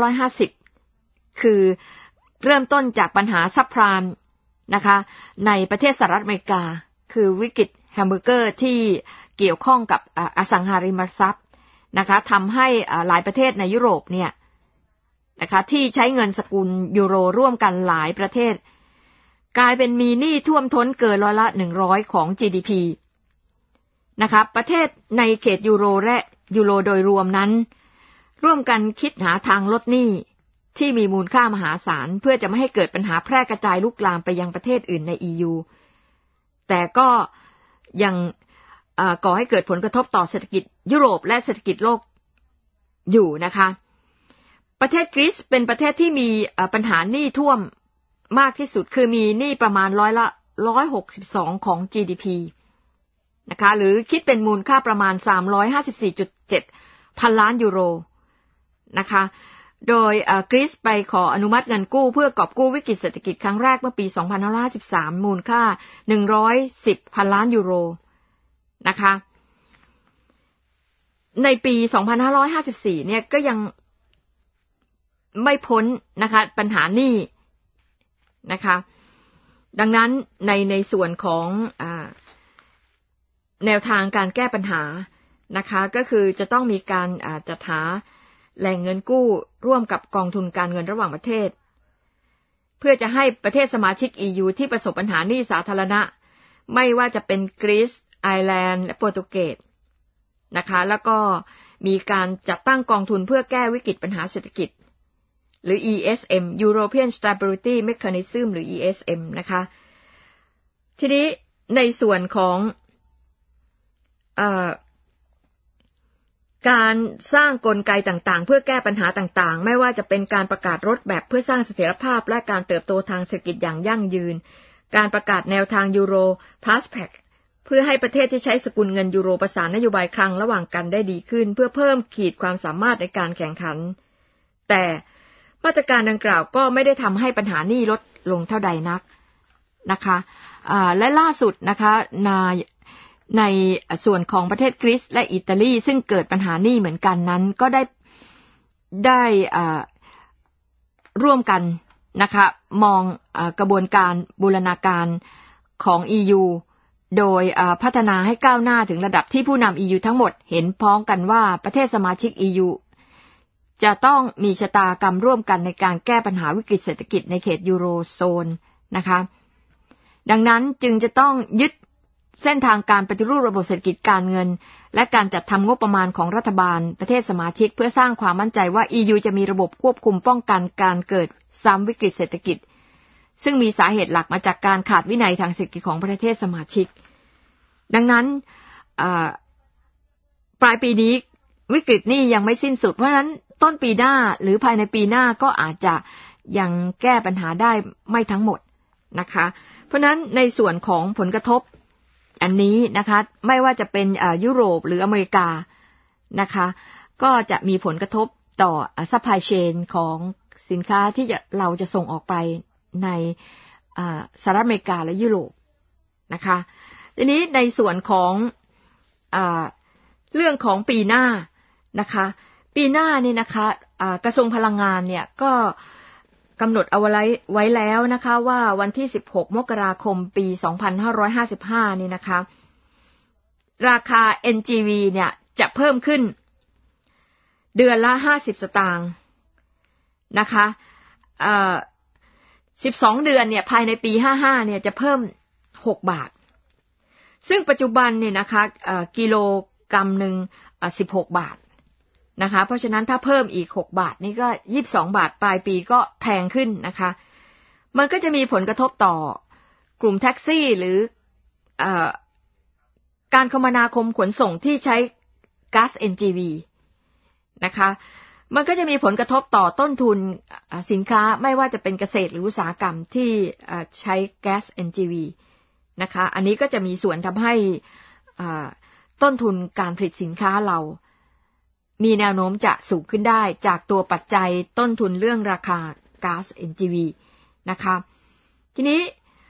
2550 คือเริ่มต้นจากปัญหาซับไพรม์นะคะในประเทศสหรัฐอเมริกาคือวิกฤตแฮมเบอร์เกอร์ที่เกี่ยวข้องกับอสังหาริมทรัพย์นะคะทำให้หลายประเทศในยุโรปเนี่ยนะคะที่ใช้เงินสกุลยูโรร่วมกันหลายประเทศกลายเป็นมีหนี้ท่วมท้นเกินร้อยละ 100 ของ GDP นะคะประเทศในเขตยูโรและยูโรโดยรวมนั้นร่วมกันคิดหาทางลดหนี้ที่มีมูลค่ามหาศาลเพื่อจะไม่ให้เกิดปัญหาแพร่กระจายลุกลามไปยังประเทศอื่นใน EU แต่ก็ยังก่อให้เกิดผลกระทบต่อเศรษฐกิจยุโรปและเศรษฐกิจโลกอยู่นะคะประเทศกรีซเป็นประเทศที่มีปัญหาหนี้ท่วมมากที่สุดคือมีหนี้ประมาณร้อยละ 162 ของ GDP นะคะหรือคิดเป็นมูลค่าประมาณ 354.7 พันล้านยูโรนะคะโดยกรีซไปขออนุมัติเงินกู้เพื่อกอบกู้วิกฤตเศรษฐกิจครั้งแรกเมื่อปี 2553 มูลค่า 110 พันล้านยูโรนะคะในปี 2554 เนี่ยก็ยังไม่พ้นนะคะปัญหาหนี้นะคะดังนั้นในส่วนของแนวทางการแก้ปัญหานะคะก็คือจะต้องมีการจัดหาแหล่งเงินกู้ร่วมกับกองทุนการเงินระหว่างประเทศเพื่อจะให้ประเทศสมาชิก EU ที่ประสบปัญหาหนี้สาธารณะไม่ว่าจะเป็นกรีซไอร์แลนด์และโปรตุเกสนะคะแล้วก็มีการจัดตั้งกองทุนเพื่อแก้วิกฤตปัญหาเศรษฐกิจหรือ ESM European Stability Mechanism หรือ ESM นะคะทีนี้ในส่วนของการสร้างกลไกต่างๆเพื่อแก้ปัญหาต่างๆไม่ว่าจะเป็นการประกาศรถแมพเพื่อสร้างเสถียรภาพและการเติบโตทางเศรษฐกิจอย่างยั่งยืนการประกาศแนวทางยูโร Plus Pact เพื่อให้ประเทศที่ใช้สกุลเงินยูโรประสานนโยบายคลังระหว่างกันได้ดีขึ้นเพื่อเพิ่มขีดความสามารถในการแข่งขันแต่มาตรการดังกล่าวก็ไม่ได้ทำให้ปัญหาหนี้ลดลงเท่าใดนักนะคะและล่าสุดนะคะในส่วนของประเทศกรีซและอิตาลีซึ่งเกิดปัญหาหนี้เหมือนกันนั้นก็ได้ร่วมกันนะคะมองกระบวนการบูรณาการของ EU โดยพัฒนาให้ก้าวหน้าถึงระดับที่ผู้นำ EU ทั้งหมดเห็นพ้องกันว่าประเทศสมาชิก EU จะต้องมีชะตากรรมร่วมกันในการแก้ปัญหาวิกฤตเศรษฐกิจในเขตยูโรโซนนะคะดังนั้นจึงจะต้องยึดเส้นทางการปฏิรูประบบเศรษฐกิจการเงินและการจัดทำงบประมาณของรัฐบาลประเทศสมาชิกเพื่อสร้างความมั่นใจว่า EU จะมีระบบควบคุมป้องกันการเกิดซ้ำวิกฤตเศรษฐกิจซึ่งมีสาเหตุหลักมาจากการขาดวินัยทางเศรษฐกิจของประเทศสมาชิกดังนั้นปลายปีนี้วิกฤตนี้ยังไม่สิ้นสุดเพราะฉะนั้นต้นปีหน้าหรือภายในปีหน้าก็อาจจะยังแก้ปัญหาได้ไม่ทั้งหมดนะคะเพราะฉะนั้นในส่วนของผลกระทบอันนี้นะคะไม่ว่าจะเป็นยุโรปหรืออเมริกานะคะก็จะมีผลกระทบต่อซัพพลายเชนของสินค้าที่เราจะส่งออกไปในสหรัฐอเมริกาและยุโรปนะคะทีนี้ในส่วนของเรื่องของปีหน้านะคะปีหน้านี่นะคะกระทรวงพลังงานเนี่ยก็กำหนดเอาไว้แล้วนะคะว่าวันที่16 มกราคมปี 2555 นี่นะคะราคา NGV เนี่ยจะเพิ่มขึ้นเดือนละ50 สตางค์นะคะ12 เดือนเนี่ยภายในปี55เนี่ยจะเพิ่ม6 บาทซึ่งปัจจุบันเนี่ยนะคะกิโลกรัมนึง16 บาทนะคะเพราะฉะนั้นถ้าเพิ่มอีก6 บาทนี่ก็22 บาทปลายปีก็แพงขึ้นนะคะมันก็จะมีผลกระทบต่อกลุ่มแท็กซี่หรือการคมนาคมขนส่งที่ใช้ก๊าซ NGV นะคะมันก็จะมีผลกระทบต่อต้นทุนสินค้าไม่ว่าจะเป็นเกษตรหรืออุตสาหกรรมที่ใช้แก๊ส NGV นะคะอันนี้ก็จะมีส่วนทำให้ต้นทุนการผลิตสินค้าเรามีแนวโน้มจะสูงขึ้นได้จากตัวปัจจัยต้นทุนเรื่องราคาก๊าซ NGV นะคะทีนี้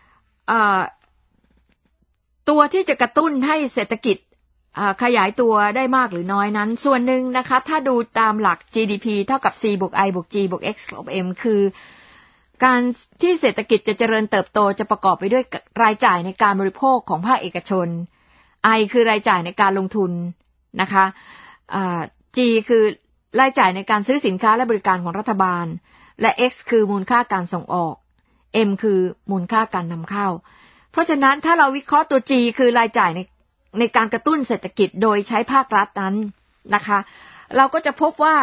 ตัวที่จะกระตุ้นให้เศรษฐกิจขยายตัวได้มากหรือน้อยนั้นส่วนหนึ่งนะคะถ้าดูตามหลัก GDP เท่ากับ C บวก I บวก G บวก X ลบ M คือการที่เศรษฐกิจจะเจริญเติบโตจะประกอบไปด้วยรายจ่ายในการบริโภคของภาคเอกชน I คือรายจ่ายในการลงทุนนะคะG คือรายจ่ายในการซื้อสินค้าและบริการของรัฐบาลและ X คือมูลค่าการส่งออก M คือมูลค่าการนำเข้าเพราะฉะนั้นถ้าเราวิเคราะห์ตัว G คือรายจ่ายในการกระตุ้นเศรษฐกิจโดยใช้ภาครัฐนั้นนะคะเราก็จะพบว่า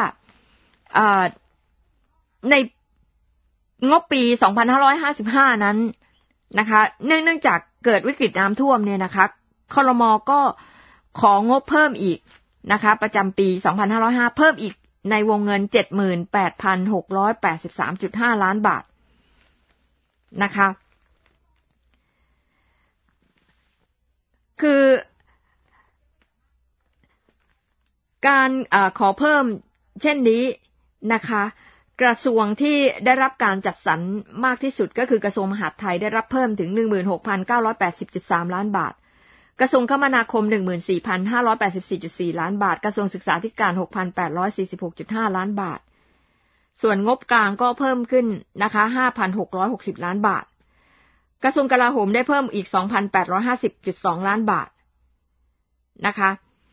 ในงบปี 2555 นั้นนะคะเนื่องจากเกิดวิกฤตน้ำท่วมเนี่ยนะคะครม.ก็ของงบเพิ่มอีกนะคะประจำปี 2505 เพิ่มอีกในวงเงิน 78,683.5 ล้านบาทนะคะคือการขอเพิ่มเช่นนี้นะคะกระทรวงที่ได้รับการจัดสรรมากที่สุดก็คือกระทรวงมหาดไทยได้รับเพิ่มถึง 16,980.3 ล้านบาทกระทรวงคมนาคม 14,584.4 ล้านบาทกระทรวงศึกษาธิการ 6,846.5 ล้านบาทส่วนงบกลางก็เพิ่มขึ้นนะคะ 5,660 ล้านบาทกระทรวงกลาโหมได้เพิ่มอีก 2,850.2 ล้านบาทนะคะ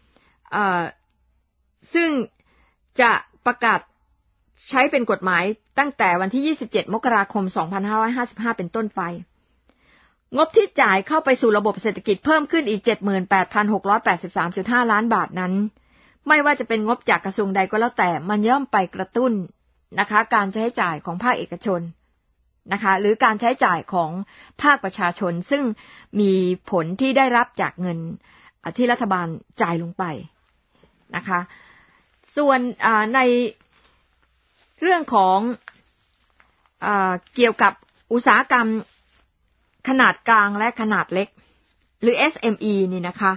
ซึ่งจะประกาศใช้เป็นกฎหมายตั้งแต่วันที่27มกราคม2555เป็นต้นไปงบที่จ่ายเข้าไปสู่ระบบเศรษฐกิจเพิ่มขึ้นอีก 78,683.5 ล้านบาทนั้นไม่ว่าจะเป็นงบจากกระทรวงใดก็แล้วแต่มันย่อมไปกระตุ้นนะคะการใช้จ่ายของภาคเอกชนนะคะหรือการใช้จ่ายของภาคประชาชนซึ่งมีผลที่ได้รับจากเงินที่รัฐบาลจ่ายลงไปนะคะส่วนในเรื่องของเกี่ยวกับอุตสาหกรรมขนาดกลางและขนาดเล็กหรือ SME นี่นะคะ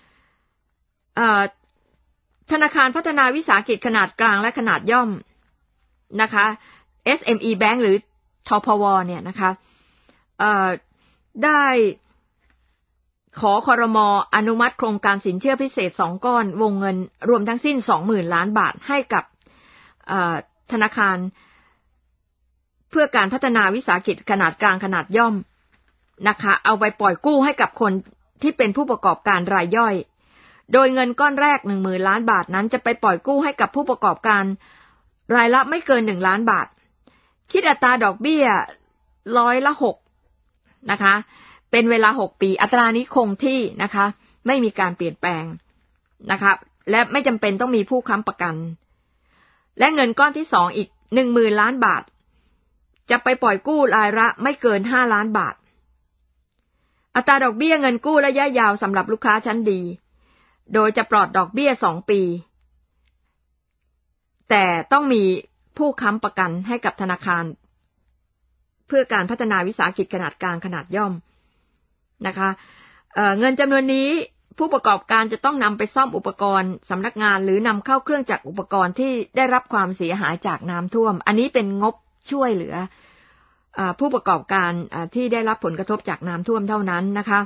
ธนาคารพัฒนาวิสาหกิจขนาดกลางและขนาดย่อมนะคะ SME Bank หรือทพวเนี่ยนะคะได้ขอครม.อนุมัติโครงการสินเชื่อพิเศษ2ก้อนวงเงินรวมทั้งสิ้น 20,000 ล้านบาทให้กับธนาคารเพื่อการพัฒนาวิสาหกิจขนาดกลางขนาดย่อมนะคะเอาไปปล่อยกู้ให้กับคนที่เป็นผู้ประกอบการรายย่อยโดยเงินก้อนแรก 10,000 ล้านบาทนั้นจะไปปล่อยกู้ให้กับผู้ประกอบการรายละไม่เกิน1ล้านบาทคิดอัตราดอกเบี้ย6%นะคะเป็นเวลา6ปีอัตรานี้คงที่นะคะไม่มีการเปลี่ยนแปลงนะคะและไม่จำเป็นต้องมีผู้ค้ำประกันและเงินก้อนที่2อีก 10,000 ล้านบาทจะไปปล่อยกู้รายละไม่เกิน5ล้านบาทอัตราดอกเบี้ยเงินกู้ระยะยาวสำหรับลูกค้าชั้นดีโดยจะปลอดดอกเบี้ย2ปีแต่ต้องมีผู้ค้ำประกันให้กับธนาคารเพื่อการพัฒนาวิสาหกิจขนาดกลางขนาดย่อมนะคะเงินจำนวนนี้ผู้ประกอบการจะต้องนำไปซ่อมอุปกรณ์สำนักงานหรือนำเข้าเครื่องจักรอุปกรณ์ที่ได้รับความเสียหายจากน้ำท่วมอันนี้เป็นงบช่วยเหลือผู้ประกอบการที่ได้รับผลกระทบจากน้ำท่วมเท่านั้นนะคะ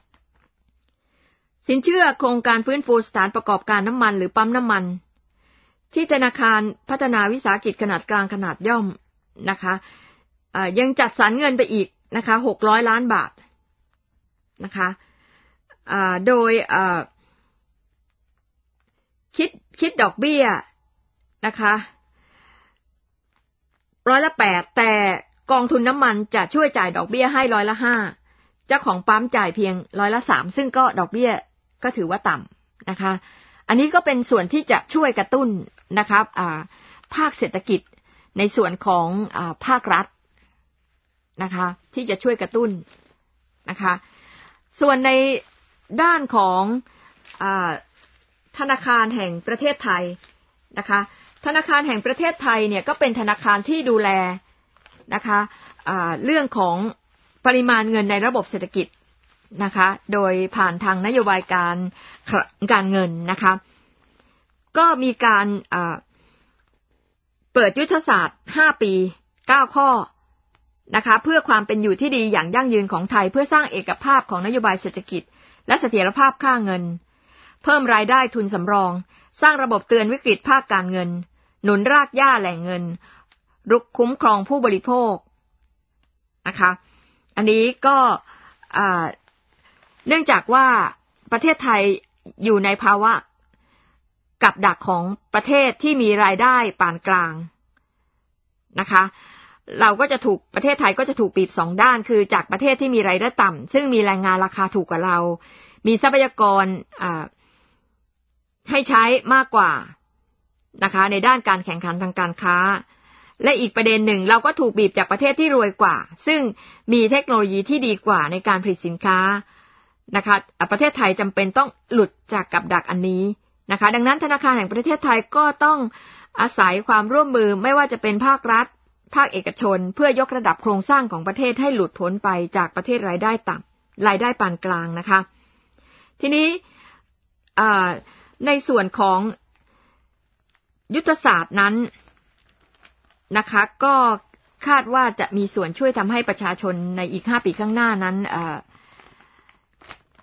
สินเชื่อโครงการฟื้นฟูสถานประกอบการน้ำมันหรือปั๊มน้ำมันที่ธนาคารพัฒนาวิสาหกิจขนาดกลางขนาดย่อมนะคะยังจัดสรรเงินไปอีกนะคะ600 ล้านบาทนะคะโดยคิดดอกเบี้ยนะคะ8%แต่กองทุนน้ำมันจะช่วยจ่ายดอกเบี้ยให้5%เจ้าของปั๊มจ่ายเพียง3%ซึ่งก็ดอกเบี้ยก็ถือว่าต่ำนะคะอันนี้ก็เป็นส่วนที่จะช่วยกระตุ้นนะครับภาคเศรษฐกิจในส่วนของภาครัฐนะคะที่จะช่วยกระตุ้นนะคะส่วนในด้านของธนาคารแห่งประเทศไทยนะคะธนาคารแห่งประเทศไทยเนี่ยก็เป็นธนาคารที่ดูแลนะคะเรื่องของปริมาณเงินในระบบเศรษฐกิจนะคะโดยผ่านทางนโยบายการเงินนะคะก็มีการเปิดยุทธศาสตร์5ปี9ข้อนะคะเพื่อความเป็นอยู่ที่ดีอย่างยั่งยืนของไทยเพื่อสร้างเอกภาพของนโยบายเศรษฐกิจและเสถียรภาพค่าเงินเพิ่มรายได้ทุนสำรองสร้างระบบเตือนวิกฤตภาคการเงินหนุนรากหญ้าแหล่งเงินรุกคุ้มครองผู้บริโภคนะคะอันนี้ก็เนื่องจากว่าประเทศไทยอยู่ในภาวะกับดักของประเทศที่มีรายได้ปานกลางนะคะเราก็จะถูกประเทศไทยก็จะถูกบีบ2ด้านคือจากประเทศที่มีรายได้ต่ำซึ่งมีแรงงานราคาถูกกว่าเรามีทรัพยากรให้ใช้มากกว่านะคะในด้านการแข่งขันทางการค้าและอีกประเด็นหนึ่งเราก็ถูกบีบจากประเทศที่รวยกว่าซึ่งมีเทคโนโลยีที่ดีกว่าในการผลิตสินค้านะคะประเทศไทยจำเป็นต้องหลุดจากกับดักอันนี้นะคะดังนั้นธนาคารแห่งประเทศไทยก็ต้องอาศัยความร่วมมือไม่ว่าจะเป็นภาครัฐภาคเอกชนเพื่อยกระดับโครงสร้างของประเทศให้หลุดพ้นไปจากประเทศรายได้ต่ำรายได้ปานกลางนะคะทีนี้ในส่วนของยุทธศาสตร์นั้นนะคะก็คาดว่าจะมีส่วนช่วยทำให้ประชาชนในอีก5ปีข้างหน้านั้น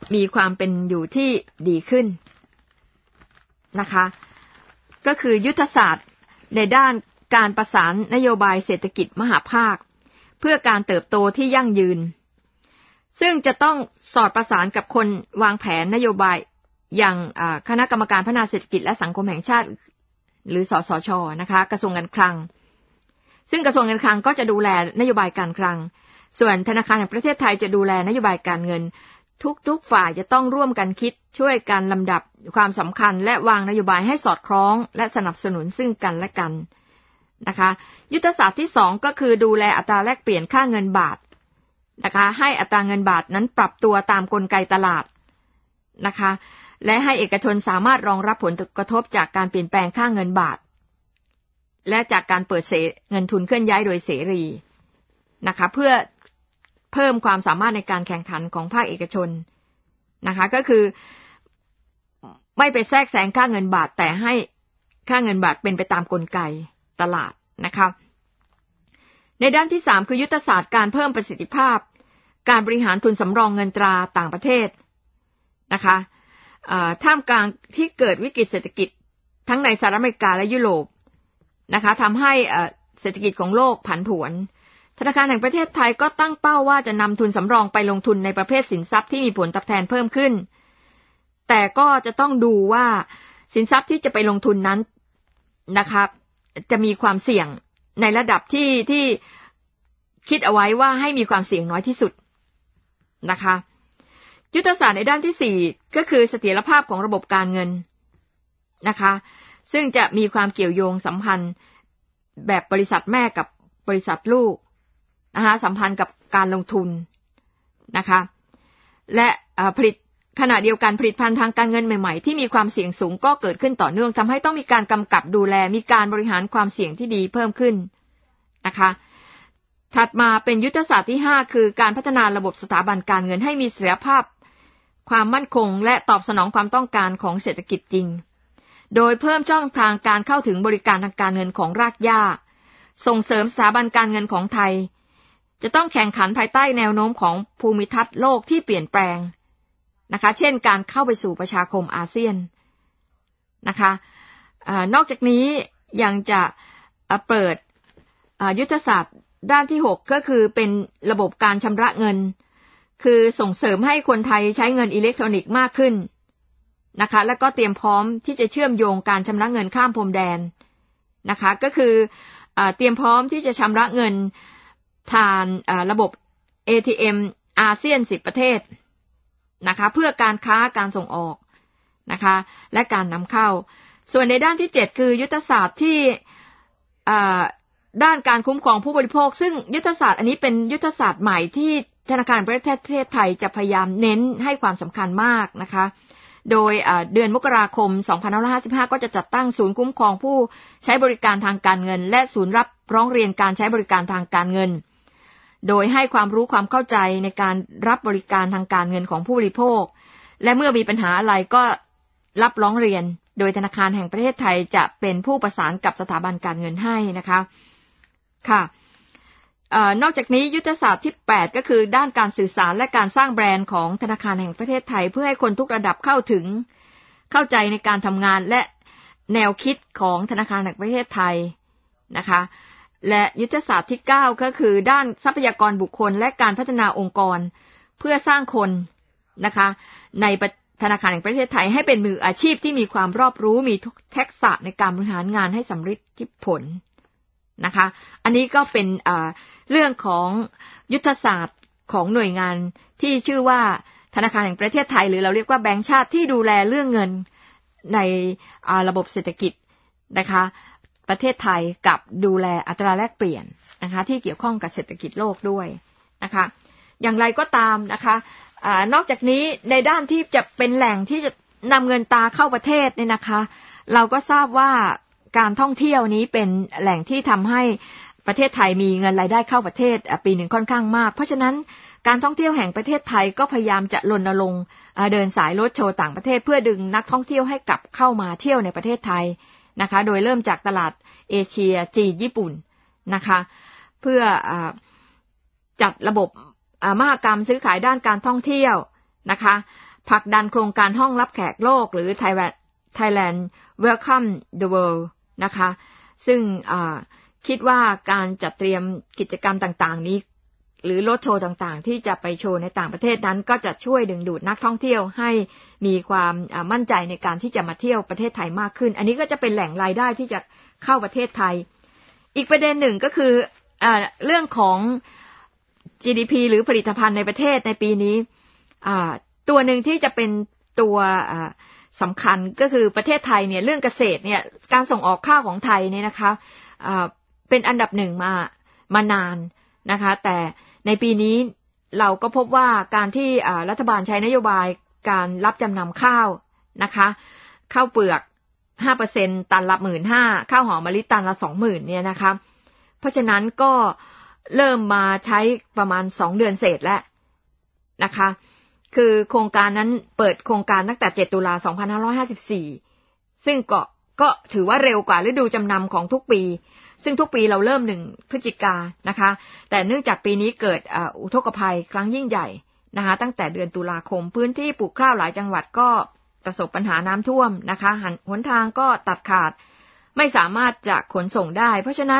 มีความเป็นอยู่ที่ดีขึ้นนะคะก็คือยุทธศาสตร์ในด้านการประสานนโยบายเศรษฐกิจมหภาคเพื่อการเติบโตที่ยั่งยืนซึ่งจะต้องสอดประสานกับคนวางแผนนโยบายอย่างคณะกรรมการพัฒนาเศรษฐกิจและสังคมแห่งชาติหรือสสช.นะคะกระทรวงการคลังซึ่งกระทรวงการคลังก็จะดูแลนโยบายการคลังส่วนธนาคารแห่งประเทศไทยจะดูแลนโยบายการเงินทุกฝ่ายจะต้องร่วมกันคิดช่วยกันลำดับความสำคัญและวางนโยบายให้สอดคล้องและสนับสนุนซึ่งกันและกันนะคะยุทธศาสตร์ที่2ก็คือดูแลอัตราแลกเปลี่ยนค่าเงินบาทนะคะให้อัตราเงินบาทนั้นปรับตัวตามกลไกตลาดนะคะและให้เอกชนสามารถรองรับผลกระทบจากการเปลี่ยนแปลงค่าเงินบาทและจากการเปิดเงินทุนเคลื่อนย้ายโดยเสรีนะคะเพื่อเพิ่มความสามารถในการแข่งขันของภาคเอกชนนะคะก็คือไม่ไปแทรกแซงค่าเงินบาทแต่ให้ค่าเงินบาทเป็นไปตามกลไกตลาดนะคะในด้านที่3คือยุทธศาสตร์การเพิ่มประสิทธิภาพการบริหารทุนสำรองเงินตราต่างประเทศนะคะท่ามกลางที่เกิดวิกฤตเศรษฐกิจทั้งในสหรัฐอเมริกาและยุโรปนะคะทำให้เศรษฐกิจของโลกผันผวนธนาคารแห่งประเทศไทยก็ตั้งเป้าว่าจะนำทุนสำรองไปลงทุนในประเภทสินทรัพย์ที่มีผลตอบแทนเพิ่มขึ้นแต่ก็จะต้องดูว่าสินทรัพย์ที่จะไปลงทุนนั้นนะคะจะมีความเสี่ยงในระดับที่คิดเอาไว้ว่าให้มีความเสี่ยงน้อยที่สุดนะคะยุทธศาสตร์ในด้านที่4ก็คือเสถียรภาพของระบบการเงินนะคะซึ่งจะมีความเกี่ยวโยงสัมพันธ์แบบบริษัทแม่กับบริษัทลูกนะคะสัมพันธ์กับการลงทุนนะคะและขณะเดียวกันผลิตภัณฑ์ทางการเงินใหม่ๆที่มีความเสี่ยงสูงก็เกิดขึ้นต่อเนื่องทำให้ต้องมีการกำกับดูแลมีการบริหารความเสี่ยงที่ดีเพิ่มขึ้นนะคะถัดมาเป็นยุทธศาสตร์ที่5คือการพัฒนาระบบสถาบันการเงินให้มีเสถียรภาพความมั่นคงและตอบสนองความต้องการของเศรษฐกิจจริงโดยเพิ่มช่องทางการเข้าถึงบริการทางการเงินของรากหญ้าส่งเสริมสถาบันการเงินของไทยจะต้องแข่งขันภายใต้แนวโน้มของภูมิทัศน์โลกที่เปลี่ยนแปลงนะคะเช่นการเข้าไปสู่ประชาคมอาเซียนนะคะนอกจากนี้ยังจะเปิดยุทธศาสตร์ด้านที่6ก็คือเป็นระบบการชำระเงินคือส่งเสริมให้คนไทยใช้เงินอิเล็กทรอนิกส์มากขึ้นนะคะและก็เตรียมพร้อมที่จะเชื่อมโยงการชำระเงินข้ามพรมแดนนะคะก็คือเตรียมพร้อมที่จะชำระเงินผ่านระบบ ATM อาเซียน10ประเทศนะคะเพื่อการค้าการส่งออกนะคะและการนำเข้าส่วนในด้านที่7คือยุทธศาสตร์ที่ด้านการคุ้มครองผู้บริโภคซึ่งยุทธศาสตร์อันนี้เป็นยุทธศาสตร์ใหม่ที่ธนาคารแห่งประเทศไทยจะพยายามเน้นให้ความสำคัญมากนะคะโดยเดือนมกราคม2555ก็จะจัดตั้งศูนย์คุ้มครองผู้ใช้บริการทางการเงินและศูนย์รับร้องเรียนการใช้บริการทางการเงินโดยให้ความรู้ความเข้าใจในการรับบริการทางการเงินของผู้บริโภคและเมื่อมีปัญหาอะไรก็รับร้องเรียนโดยธนาคารแห่งประเทศไทยจะเป็นผู้ประสานกับสถาบันการเงินให้นะคะค่ะนอกจากนี้ยุทธศาสตร์ที่8ก็คือด้านการสื่อสารและการสร้างแบรนด์ของธนาคารแห่งประเทศไทยเพื่อให้คนทุกระดับเข้าใจในการทำงานและแนวคิดของธนาคารแห่งประเทศไทยนะคะและยุทธศาสตร์ที่9ก็คือด้านทรัพยากรบุคคลและการพัฒนาองค์กรเพื่อสร้างคนนะคะในธนาคารแห่งประเทศไทยให้เป็นมืออาชีพที่มีความรอบรู้มีทักษะในการบริหารงานให้สำเร็จผลนะคะอันนี้ก็เป็นเรื่องของยุทธศาสตร์ของหน่วยงานที่ชื่อว่าธนาคารแห่งประเทศไทยหรือเราเรียกว่าแบงก์ชาติที่ดูแลเรื่องเงินในระบบเศรษฐกิจนะคะประเทศไทยกับดูแลอัตราแลกเปลี่ยนนะคะที่เกี่ยวข้องกับเศรษฐกิจโลกด้วยนะคะอย่างไรก็ตามนะคะนอกจากนี้ในด้านที่จะเป็นแหล่งที่จะนำเงินตราเข้าประเทศเนี่ยนะคะเราก็ทราบว่าการท่องเที่ยวนี้เป็นแหล่งที่ทำให้ประเทศไทยมีเงินรายได้เข้าประเทศปีหนึ่งค่อนข้างมากเพราะฉะนั้นการท่องเที่ยวแห่งประเทศไทยก็พยายามจะรณรงค์เดินสายรถโชว์ต่างประเทศเพื่อดึงนักท่องเที่ยวให้กลับเข้ามาเที่ยวในประเทศไทยนะคะโดยเริ่มจากตลาดเอเชียจีนญี่ปุ่นนะคะเพื่อจัดระบบมหกรรมซื้อขายด้านการท่องเที่ยวนะคะผลักดันโครงการห้องรับแขกโลกหรือ Thailand Welcome the World นะคะซึ่งคิดว่าการจัดเตรียมกิจกรรมต่างๆนี้หรือรถโชว์ต่างๆที่จะไปโชว์ในต่างประเทศนั้นก็จะช่วยดึงดูดนักท่องเที่ยวให้มีความมั่นใจในการที่จะมาเที่ยวประเทศไทยมากขึ้นอันนี้ก็จะเป็นแหล่งรายได้ที่จะเข้าประเทศไทยอีกประเด็นหนึ่งก็คือเรื่องของ GDP หรือผลิตภัณฑ์ในประเทศในปีนี้ตัวหนึ่งที่จะเป็นตัวสำคัญก็คือประเทศไทยเนี่ยเรื่องเกษตรเนี่ยการส่งออกข้าวของไทยเนี่ยนะคะเป็นอันดับหนึ่งมานานนะคะแต่ในปีนี้เราก็พบว่าการที่รัฐบาลใช้นโยบายการรับจำนำข้าวนะคะข้าวเปลือก 5% ตันละ 15,000 ข้าวหอมมะลิตันละ 20,000 เนี่ยนะคะเพราะฉะนั้นก็เริ่มมาใช้ประมาณ2เดือนเศษแล้วนะคะคือโครงการนั้นเปิดโครงการตั้งแต่7ตุลาคม2554ซึ่งก็ถือว่าเร็วกว่าฤดูจำนำของทุกปีซึ่งทุกปีเราเริ่ม1พฤศจิกายนนะคะแต่เนื่องจากปีนี้เกิดอุทกภัยครั้งยิ่งใหญ่นะคะตั้งแต่เดือนตุลาคมพื้นที่ปลูกข้าวหลายจังหวัดก็ประสบปัญหาน้ำท่วมนะคะหนทางก็ตัดขาดไม่สามารถจะขนส่งได้เพราะฉะนั้น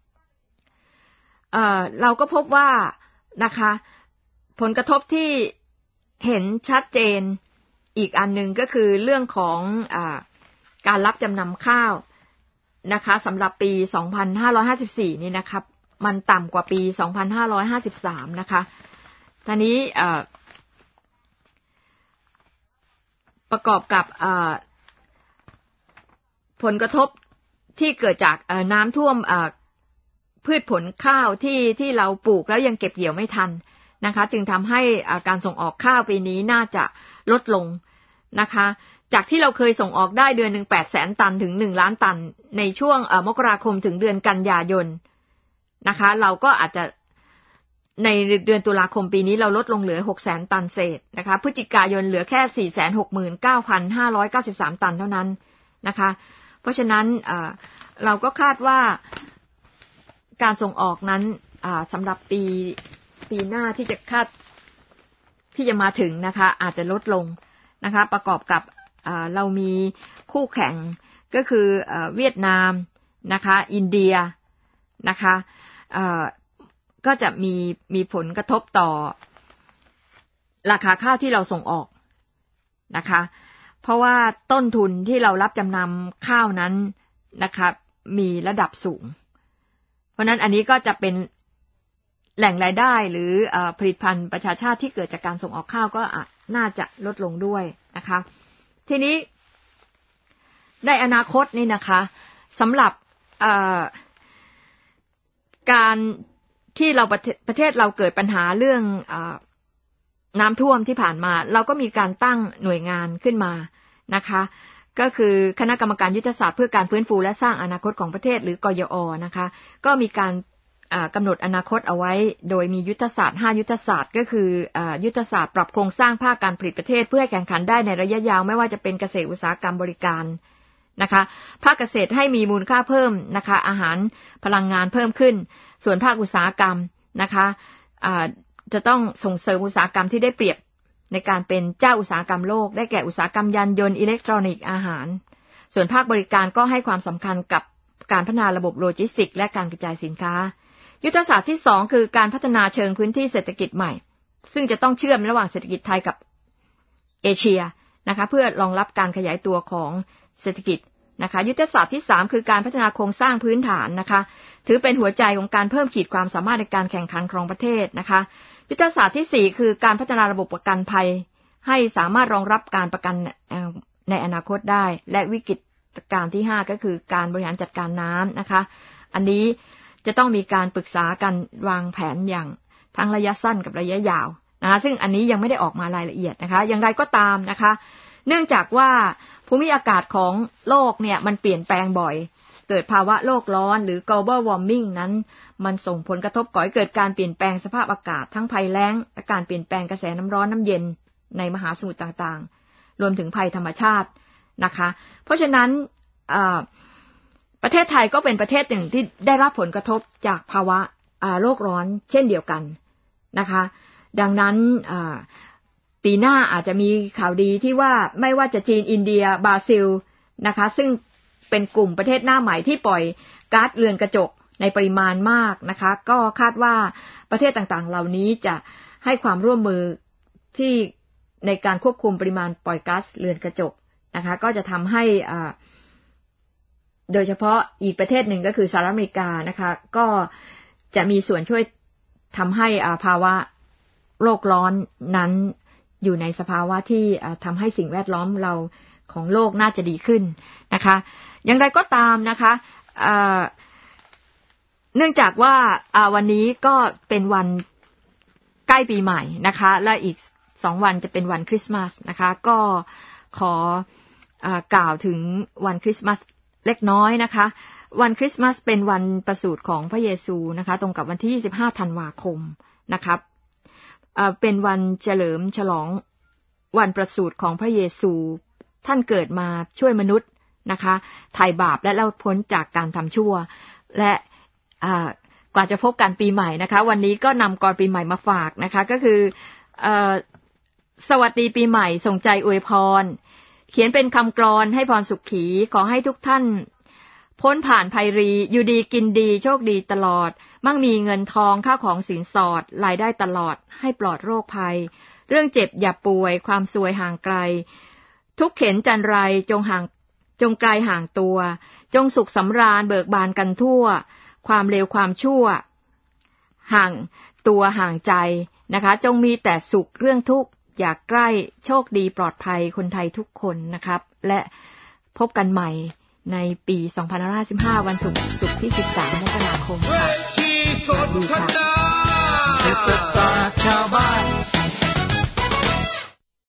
เราก็พบว่านะคะผลกระทบที่เห็นชัดเจนอีกอันหนึ่งก็คือเรื่องของการรับจำนำข้าวนะคะสำหรับปี2554นี่นะครับมันต่ำกว่าปี2553นะคะทีนี้ประกอบกับผลกระทบที่เกิดจากน้ำท่วมพืชผลข้าวที่เราปลูกแล้วยังเก็บเกี่ยวไม่ทันนะคะจึงทำให้การส่งออกข้าวปีนี้น่าจะลดลงนะคะจากที่เราเคยส่งออกได้เดือนนึง 800,000 ตันถึง1ล้านตันในช่วงมกราคมถึงเดือนกันยายนนะคะเราก็อาจจะในเดือนตุลาคมปีนี้เราลดลงเหลือ 600,000 ตันเศษนะคะพฤศจิกายนเหลือแค่ 469,593 ตันเท่านั้นนะคะเพราะฉะนั้นเราก็คาดว่าการส่งออกนั้นสำหรับปีหน้าที่จะมาถึงนะคะอาจจะลดลงนะคะประกอบกับเรามีคู่แข่งก็คือเวียดนามนะคะอินเดียนะคะก็จะมีผลกระทบต่อราคาข้าวที่เราส่งออกนะคะเพราะว่าต้นทุนที่เรารับจำนำข้าวนั้นนะคะมีระดับสูงเพราะนั้นอันนี้ก็จะเป็นแหล่งรายได้หรือผลิตภัณฑ์ประชาชาติที่เกิดจากการส่งออกข้าวก็น่าจะลดลงด้วยนะคะทีนี้ในอนาคตนี่นะคะสำหรับการที่เราประเทศเราเกิดปัญหาเรื่องน้ำท่วมที่ผ่านมาเราก็มีการตั้งหน่วยงานขึ้นมานะคะก็คือคณะกรรมการยุทธศาสตร์เพื่อการฟื้นฟูและสร้างอนาคตของประเทศหรือกยอ.นะคะก็มีการกำหนดอนาคตเอาไว้โดยมียุทธศาสตร์5ยุทธศาสตร์ก็คือยุทธศาสตร์ปรับโครงสร้างภาคการผลิตประเทศเพื่อให้แข่งขันได้ในระยะยาวไม่ว่าจะเป็นเกษตรอุตสาหกรรมบริการนะคะภาคเกษตรให้มีมูลค่าเพิ่มนะคะอาหารพลังงานเพิ่มขึ้นส่วนภาคอุตสาหกรรมนะคะจะต้องส่งเสริมอุตสาหกรรมที่ได้เปรียบในการเป็นเจ้าอุตสาหกรรมโลกได้แก่อุตสาหกรรมยานยนต์อิเล็กทรอนิกส์อาหารส่วนภาคบริการก็ให้ความสำคัญกับการพัฒนาระบบโลจิสติกส์และการกระจายสินค้ายุทธศาสตร์ที่2คือการพัฒนาเชิงพื้นที่เศรษฐกิจใหม่ซึ่งจะต้องเชื่อมระหว่างเศรษฐกิจไทยกับเอเชียนะคะเพื่อรองรับการขยายตัวของเศรษฐกิจนะคะยุทธศาสตร์ที่3คือการพัฒนาโครงสร้างพื้นฐานนะคะถือเป็นหัวใจของการเพิ่มขีดความสามารถในการแข่งขันของประเทศนะคะยุทธศาสตร์ที่4คือการพัฒนาระบบประกันภัยให้สามารถรองรับการประกันในอนาคตได้และวิกฤตการณ์ที่5ก็คือการบริหารจัดการน้ำนะคะอันนี้จะต้องมีการปรึกษากันวางแผนอย่างทั้งระยะสั้นกับระยะยาวนะคะซึ่งอันนี้ยังไม่ได้ออกมารายละเอียดนะคะอย่างไรก็ตามนะคะเนื่องจากว่าภูมิอากาศของโลกเนี่ยมันเปลี่ยนแปลงบ่อยเกิดภาวะโลกร้อนหรือ global warming นั้นมันส่งผลกระทบก่อให้เกิดการเปลี่ยนแปลงสภาพอากาศทั้งภัยแล้งและการเปลี่ยนแปลงกระแสน้ำร้อนน้ำเย็นในมหาสมุทรต่างๆรวมถึงภัยธรรมชาตินะคะเพราะฉะนั้นประเทศไทยก็เป็นประเทศหนึ่งที่ได้รับผลกระทบจากภาวะโลกร้อนเช่นเดียวกันนะคะดังนั้นปีหน้าอาจจะมีข่าวดีที่ว่าไม่ว่าจะจีนอินเดียบราซิลนะคะซึ่งเป็นกลุ่มประเทศหน้าใหม่ที่ปล่อยก๊าซเรือนกระจกในปริมาณมากนะคะก็คาดว่าประเทศต่างๆเหล่านี้จะให้ความร่วมมือที่ในการควบคุมปริมาณปล่อยก๊าซเรือนกระจกนะคะก็จะทำให้โดยเฉพาะอีกประเทศหนึ่งก็คือสหรัฐอเมริกานะคะก็จะมีส่วนช่วยทำให้ภาวะโลกร้อนนั้นอยู่ในสภาวะที่ทำให้สิ่งแวดล้อมเราของโลกน่าจะดีขึ้นนะคะอย่างไรก็ตามนะคะเนื่องจากว่าวันนี้ก็เป็นวันใกล้ปีใหม่นะคะและอีก2 วันจะเป็นวันคริสต์มาสนะคะก็ขอกล่าวถึงวันคริสต์มาสเล็กน้อยนะคะวันคริสต์มาสเป็นวันประสูติของพระเยซูนะคะตรงกับวันที่25ธันวาคมนะครับเป็นวันเฉลิมฉลองวันประสูติของพระเยซูท่านเกิดมาช่วยมนุษย์นะคะไถ่บาปและเราพ้นจากการทำชั่วและกว่าจะพบกันปีใหม่นะคะวันนี้ก็นำกรปีใหม่มาฝากนะคะก็คือสวัสดีปีใหม่ส่งใจอวยพรเขียนเป็นคำกลอนให้พรสุขีขอให้ทุกท่านพ้นผ่านภัยรีอยู่ดีกินดีโชคดีตลอดมั่งมีเงินทองข้าวของสินสอดรายได้ตลอดให้ปลอดโรคภัยเรื่องเจ็บอย่าป่วยความซวยห่างไกลทุกเข็ญจันไรจงไกลห่างตัวจงสุขสำราญเบิกบานกันทั่วความเลวความชั่วห่างตัวห่างใจนะคะจงมีแต่สุขเรื่องทุกข์อยากใกล้โชคดีปลอดภัยคนไทยทุกคนนะครับและพบกันใหม่ในปี2555วันศุกร์ที่13 มกราคม